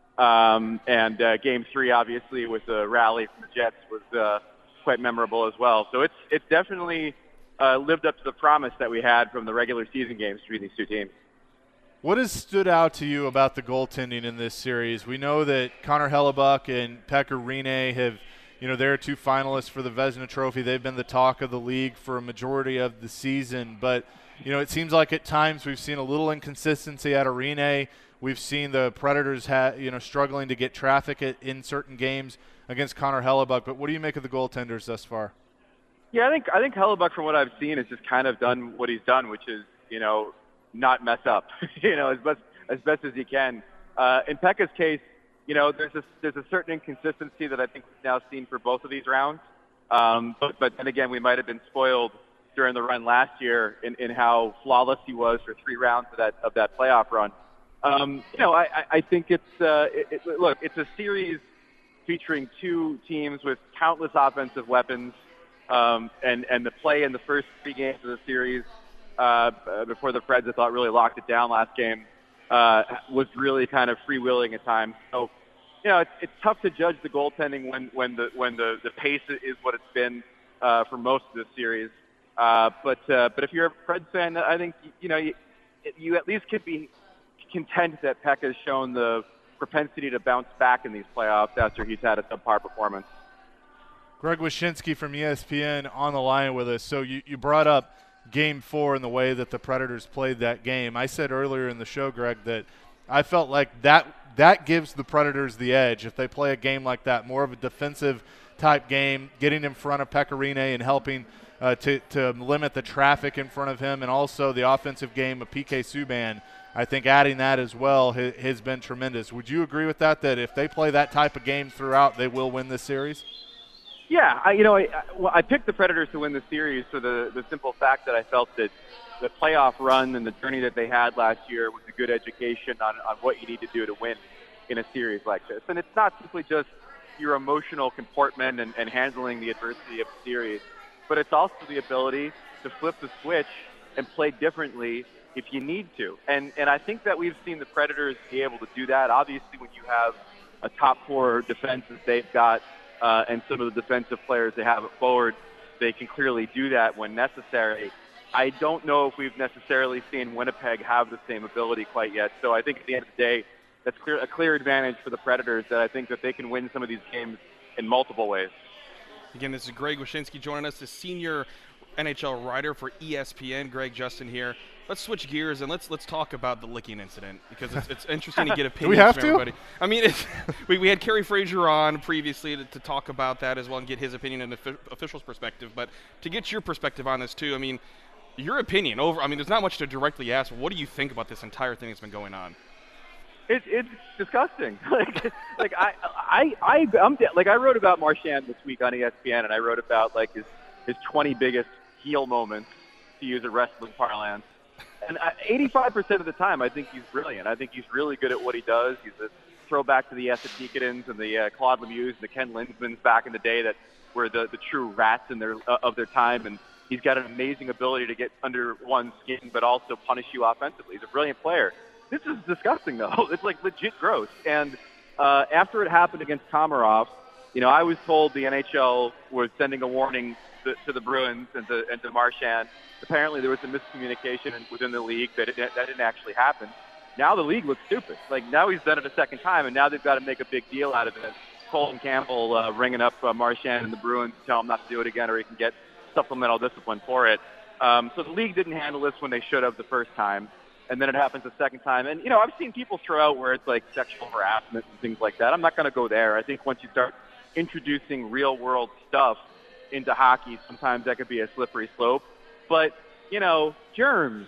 um, and uh, Game Three, obviously, with the rally from the Jets, was uh, quite memorable as well. So it's it's definitely uh, lived up to the promise that we had from the regular season games between these two teams. What has stood out to you about the goaltending in this series? We know that Connor Hellebuck and Pekka Rinne have, you know, they're two finalists for the Vezina Trophy. They've been the talk of the league for a majority of the season. But, you know, it seems like at times we've seen a little inconsistency out of Rinne. We've seen the Predators, ha- you know, struggling to get traffic at, in certain games against Connor Hellebuck. But what do you make of the goaltenders thus far? Yeah, I think I think Hellebuck, from what I've seen, has just kind of done what he's done, which is, you know, not mess up, you know, as best as best as he can. Uh, in Pekka's case, you know, there's a there's a certain inconsistency that I think we've now seen for both of these rounds. Um, but but then again, we might have been spoiled during the run last year in, in how flawless he was for three rounds of that of that playoff run. Um, you know, I, I think it's uh, it, it, look, it's a series featuring two teams with countless offensive weapons. Um, and, and the play in the first three games of the series uh, before the Preds, I thought, really locked it down last game, uh, was really kind of freewheeling at times. So, you know, it's, it's tough to judge the goaltending when, when the when the, the pace is what it's been uh, for most of this series. Uh, but uh, but if you're a Preds fan, I think, you know, you, you at least could be content that Pekka has shown the propensity to bounce back in these playoffs after he's had a subpar performance. Greg Wyshynski from E S P N on the line with us. So you, you brought up Game four and the way that the Predators played that game. I said earlier in the show, Greg, that I felt like that that gives the Predators the edge if they play a game like that, more of a defensive type game, getting in front of Pekka Rinne and helping uh, to, to limit the traffic in front of him, and also the offensive game of P K Subban. I think adding that as well has, has been tremendous. Would you agree with that, that if they play that type of game throughout, they will win this series? Yeah, I, you know, I, well, I picked the Predators to win the series for the, the simple fact that I felt that the playoff run and the journey that they had last year was a good education on, on what you need to do to win in a series like this. And it's not simply just your emotional comportment and, and handling the adversity of the series. but it's also the ability to flip the switch and play differently if you need to. And and I think that we've seen the Predators be able to do that. Obviously, when you have a top four defense as they've got uh, and some of the defensive players they have at forward, they can clearly do that when necessary. I don't know if we've necessarily seen Winnipeg have the same ability quite yet. So I think at the end of the day, that's clear, a clear advantage for the Predators, that I think that they can win some of these games in multiple ways. Again, this is Greg Wyshynski joining us, the senior N H L writer for E S P N. Greg, Justin here. Let's switch gears and let's let's talk about the licking incident, because it's, it's interesting to get opinions we have from to? everybody. I mean, it's, we, we had Kerry Fraser on previously to, to talk about that as well and get his opinion and the official's perspective. But to get your perspective on this too, I mean, your opinion over. I mean, there's not much to directly ask. What do you think about this entire thing that's been going on? It, it's disgusting. like, like I, I, I, I'm de- like I wrote about Marchand this week on E S P N, and I wrote about like his his twenty biggest heel moments, to use a wrestling parlance. And I, eighty-five percent of the time, I think he's brilliant. I think he's really good at what he does. He's a throwback to the Esa Tikkanens and the uh, Claude Lemieux and the Ken Linzmans back in the day that were the, the true rats in their uh, of their time. And he's got an amazing ability to get under one's skin, but also punish you offensively. He's a brilliant player. This is disgusting, though. It's like legit gross. And uh, after it happened against Komarov, you know, I was told the N H L was sending a warning to, to the Bruins and to, and to Marchand. Apparently, there was some miscommunication within the league that it, that didn't actually happen. Now the league looks stupid. Like, now he's done it a second time, and now they've got to make a big deal out of it. Colin Campbell uh, ringing up uh, Marchand and the Bruins to tell him not to do it again, or he can get supplemental discipline for it. Um, so the league didn't handle this when they should have the first time. And then it happens the second time. And, you know, I've seen people throw out where it's like sexual harassment and things like that. I'm not going to go there. I think once you start introducing real-world stuff into hockey, sometimes that could be a slippery slope. But, you know, germs.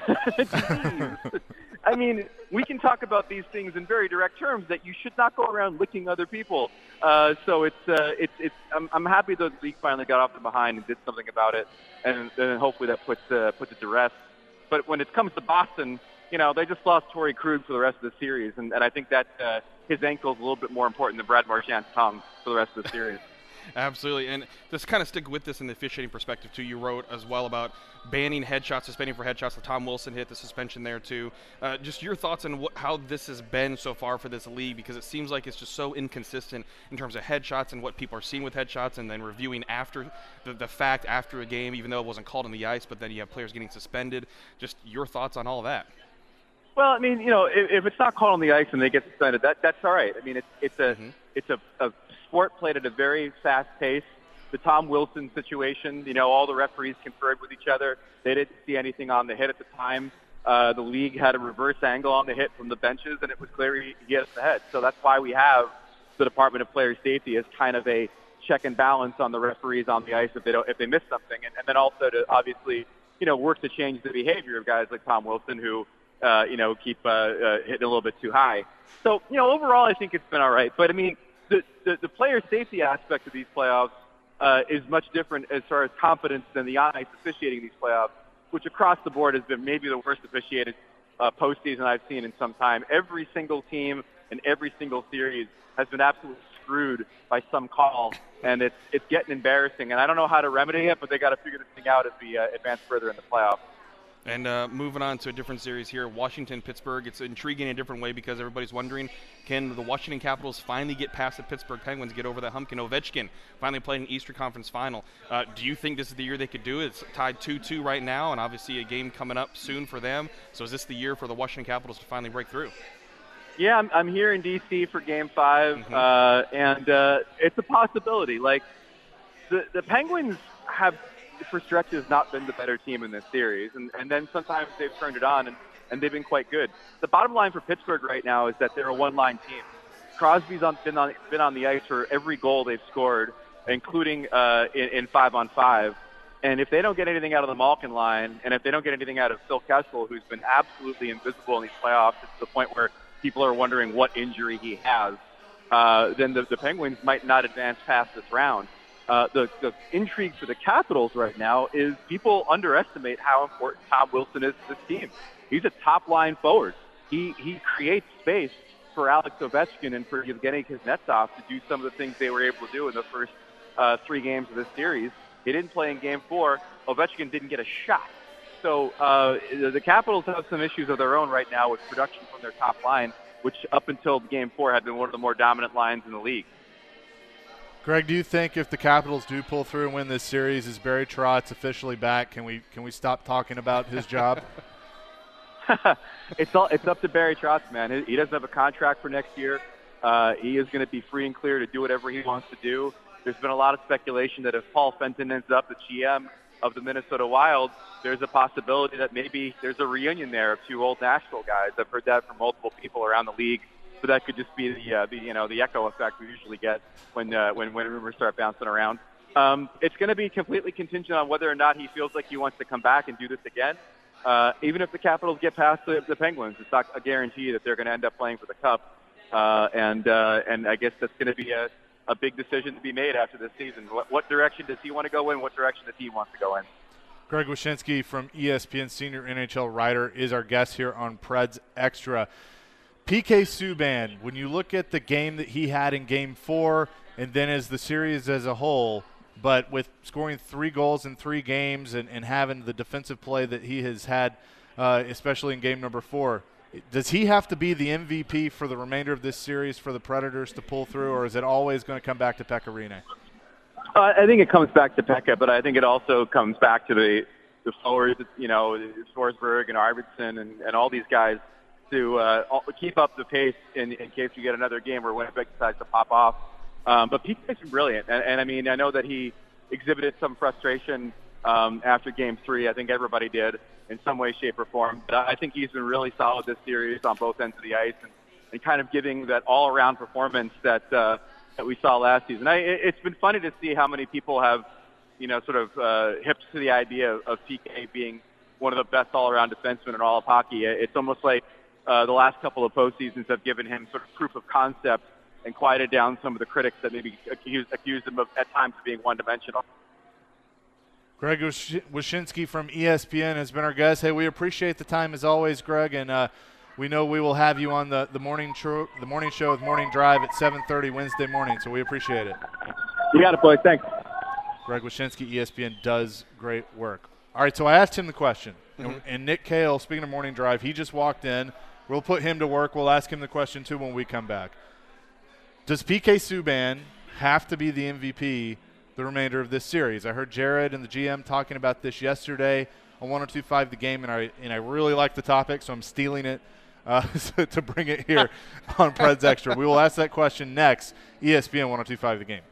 I mean, we can talk about these things in very direct terms, that you should not go around licking other people. Uh, so it's, uh, it's, it's, I'm, I'm happy that the league finally got off the behind and did something about it. And, and hopefully that puts, uh, puts it to rest. But when it comes to Boston, you know, they just lost Torrey Krug for the rest of the series. And, and I think that uh, his ankle is a little bit more important than Brad Marchand's tongue for the rest of the series. Absolutely. And just kind of stick with this in the officiating perspective, too. You wrote as well about banning headshots, suspending for headshots. The Tom Wilson hit, the suspension there, too. Uh, just your thoughts on what, how this has been so far for this league, because it seems like it's just so inconsistent in terms of headshots and what people are seeing with headshots, and then reviewing after the, the fact after a game, even though it wasn't called on the ice, but then you have players getting suspended. Just your thoughts on all that. Well, I mean, you know, if, if it's not called on the ice and they get suspended, that that's all right. I mean, it's it's a mm-hmm. it's a, a sport played at a very fast pace. The Tom Wilson situation, you know, all the referees conferred with each other. They didn't see anything on the hit at the time. Uh, the league had a reverse angle on the hit from the benches, and it was clear he, he hit the head. So that's why we have the Department of Player Safety as kind of a check and balance on the referees on the ice if they don't if they miss something, and, and then also to obviously, you know, work to change the behavior of guys like Tom Wilson who. Uh, you know, keep uh, uh, hitting a little bit too high. So, you know, overall, I think it's been all right. But, I mean, the, the, the player safety aspect of these playoffs uh, is much different as far as confidence than the on-ice officiating these playoffs, which across the board has been maybe the worst officiated uh, postseason I've seen in some time. Every single team and every single series has been absolutely screwed by some call, and it's it's getting embarrassing. And I don't know how to remedy it, but they got to figure this thing out as we uh, advance further in the playoffs. And uh, moving on to a different series here, Washington-Pittsburgh. It's intriguing in a different way because everybody's wondering, can the Washington Capitals finally get past the Pittsburgh Penguins, get over that hump? Can Ovechkin finally play an Eastern Conference Final? Uh, do you think this is the year they could do it? It's tied two two right now, and obviously a game coming up soon for them. So is this the year for the Washington Capitals to finally break through? Yeah, I'm, I'm here in D C for Game five, mm-hmm. uh, and uh, it's a possibility. Like, the, the Penguins have – for stretches not been the better team in this series, and, and then sometimes they've turned it on and, and they've been quite good. The bottom line for Pittsburgh right now is that they're a one-line team. Crosby's on, been on been on the ice for every goal they've scored, including uh, in, in five on five. And if they don't get anything out of the Malkin line, and if they don't get anything out of Phil Kessel, who's been absolutely invisible in these playoffs, it's to the point where people are wondering what injury he has, uh, then the, the Penguins might not advance past this round. Uh, the, the intrigue for the Capitals right now is people underestimate how important Tom Wilson is to this team. He's a top-line forward. He he creates space for Alex Ovechkin and for Yevgeny Kuznetsov to do some of the things they were able to do in the first uh, three games of this series. He didn't play in Game Four. Ovechkin didn't get a shot. So uh, the, the Capitals have some issues of their own right now with production from their top line, which up until Game Four had been one of the more dominant lines in the league. Greg, do you think if the Capitals do pull through and win this series, is Barry Trotz officially back? Can we can we stop talking about his job? it's all it's up to Barry Trotz, man. He, he doesn't have a contract for next year. Uh, he is going to be free and clear to do whatever he wants to do. There's been a lot of speculation that if Paul Fenton ends up the G M of the Minnesota Wild, there's a possibility that maybe there's a reunion there of two old Nashville guys. I've heard that from multiple people around the league. So that could just be the, uh, the you know the echo effect we usually get when uh, when when rumors start bouncing around. Um, it's going to be completely contingent on whether or not he feels like he wants to come back and do this again. Uh, even if the Capitals get past the, the Penguins, it's not a guarantee that they're going to end up playing for the Cup. Uh, and uh, and I guess that's going to be a, a big decision to be made after this season. What, what direction does he want to go in? What direction does he want to go in? Greg Wyshynski from E S P N, senior N H L writer, is our guest here on Preds Extra. P K Subban, when you look at the game that he had in Game Four, and then as the series as a whole, but with scoring three goals in three games and, and having the defensive play that he has had, uh, especially in Game Number Four, does he have to be the M V P for the remainder of this series for the Predators to pull through, or is it always going to come back to Pekka Rinne? Uh, I think it comes back to Pekka, but I think it also comes back to the the forwards, you know, Forsberg and Arvidsson and, and all these guys to uh, keep up the pace in, in case we get another game where Winnipeg decides to pop off. Um, but P K's been brilliant, and, and I mean, I know that he exhibited some frustration um, after Game Three. I think everybody did in some way, shape, or form. But I think he's been really solid this series on both ends of the ice, and, and kind of giving that all-around performance that uh, that we saw last season. I, it's been funny to see how many people have, you know, sort of uh, hipped to the idea of, of P K being one of the best all-around defensemen in all of hockey. It's almost like uh, the last couple of postseasons have given him sort of proof of concept and quieted down some of the critics that maybe accused, accused him of, at times, of being one-dimensional. Greg Wyshynski from E S P N has been our guest. Hey, we appreciate the time as always, Greg, and uh, we know we will have you on the, the morning tro- the morning show with Morning Drive at seven thirty Wednesday morning, so we appreciate it. You got it, boys. Thanks. Greg Wyshynski, E S P N, does great work. All right, so I asked him the question, mm-hmm. and, and Nick Cale, speaking of Morning Drive, he just walked in. We'll put him to work. We'll ask him the question, too, when we come back. Does P K Subban have to be the M V P the remainder of this series? I heard Jared and the G M talking about this yesterday on one oh two point five The Game, and I and I really like the topic, so I'm stealing it uh, to bring it here on Preds Extra. We will ask that question next, E S P N one oh two point five The Game.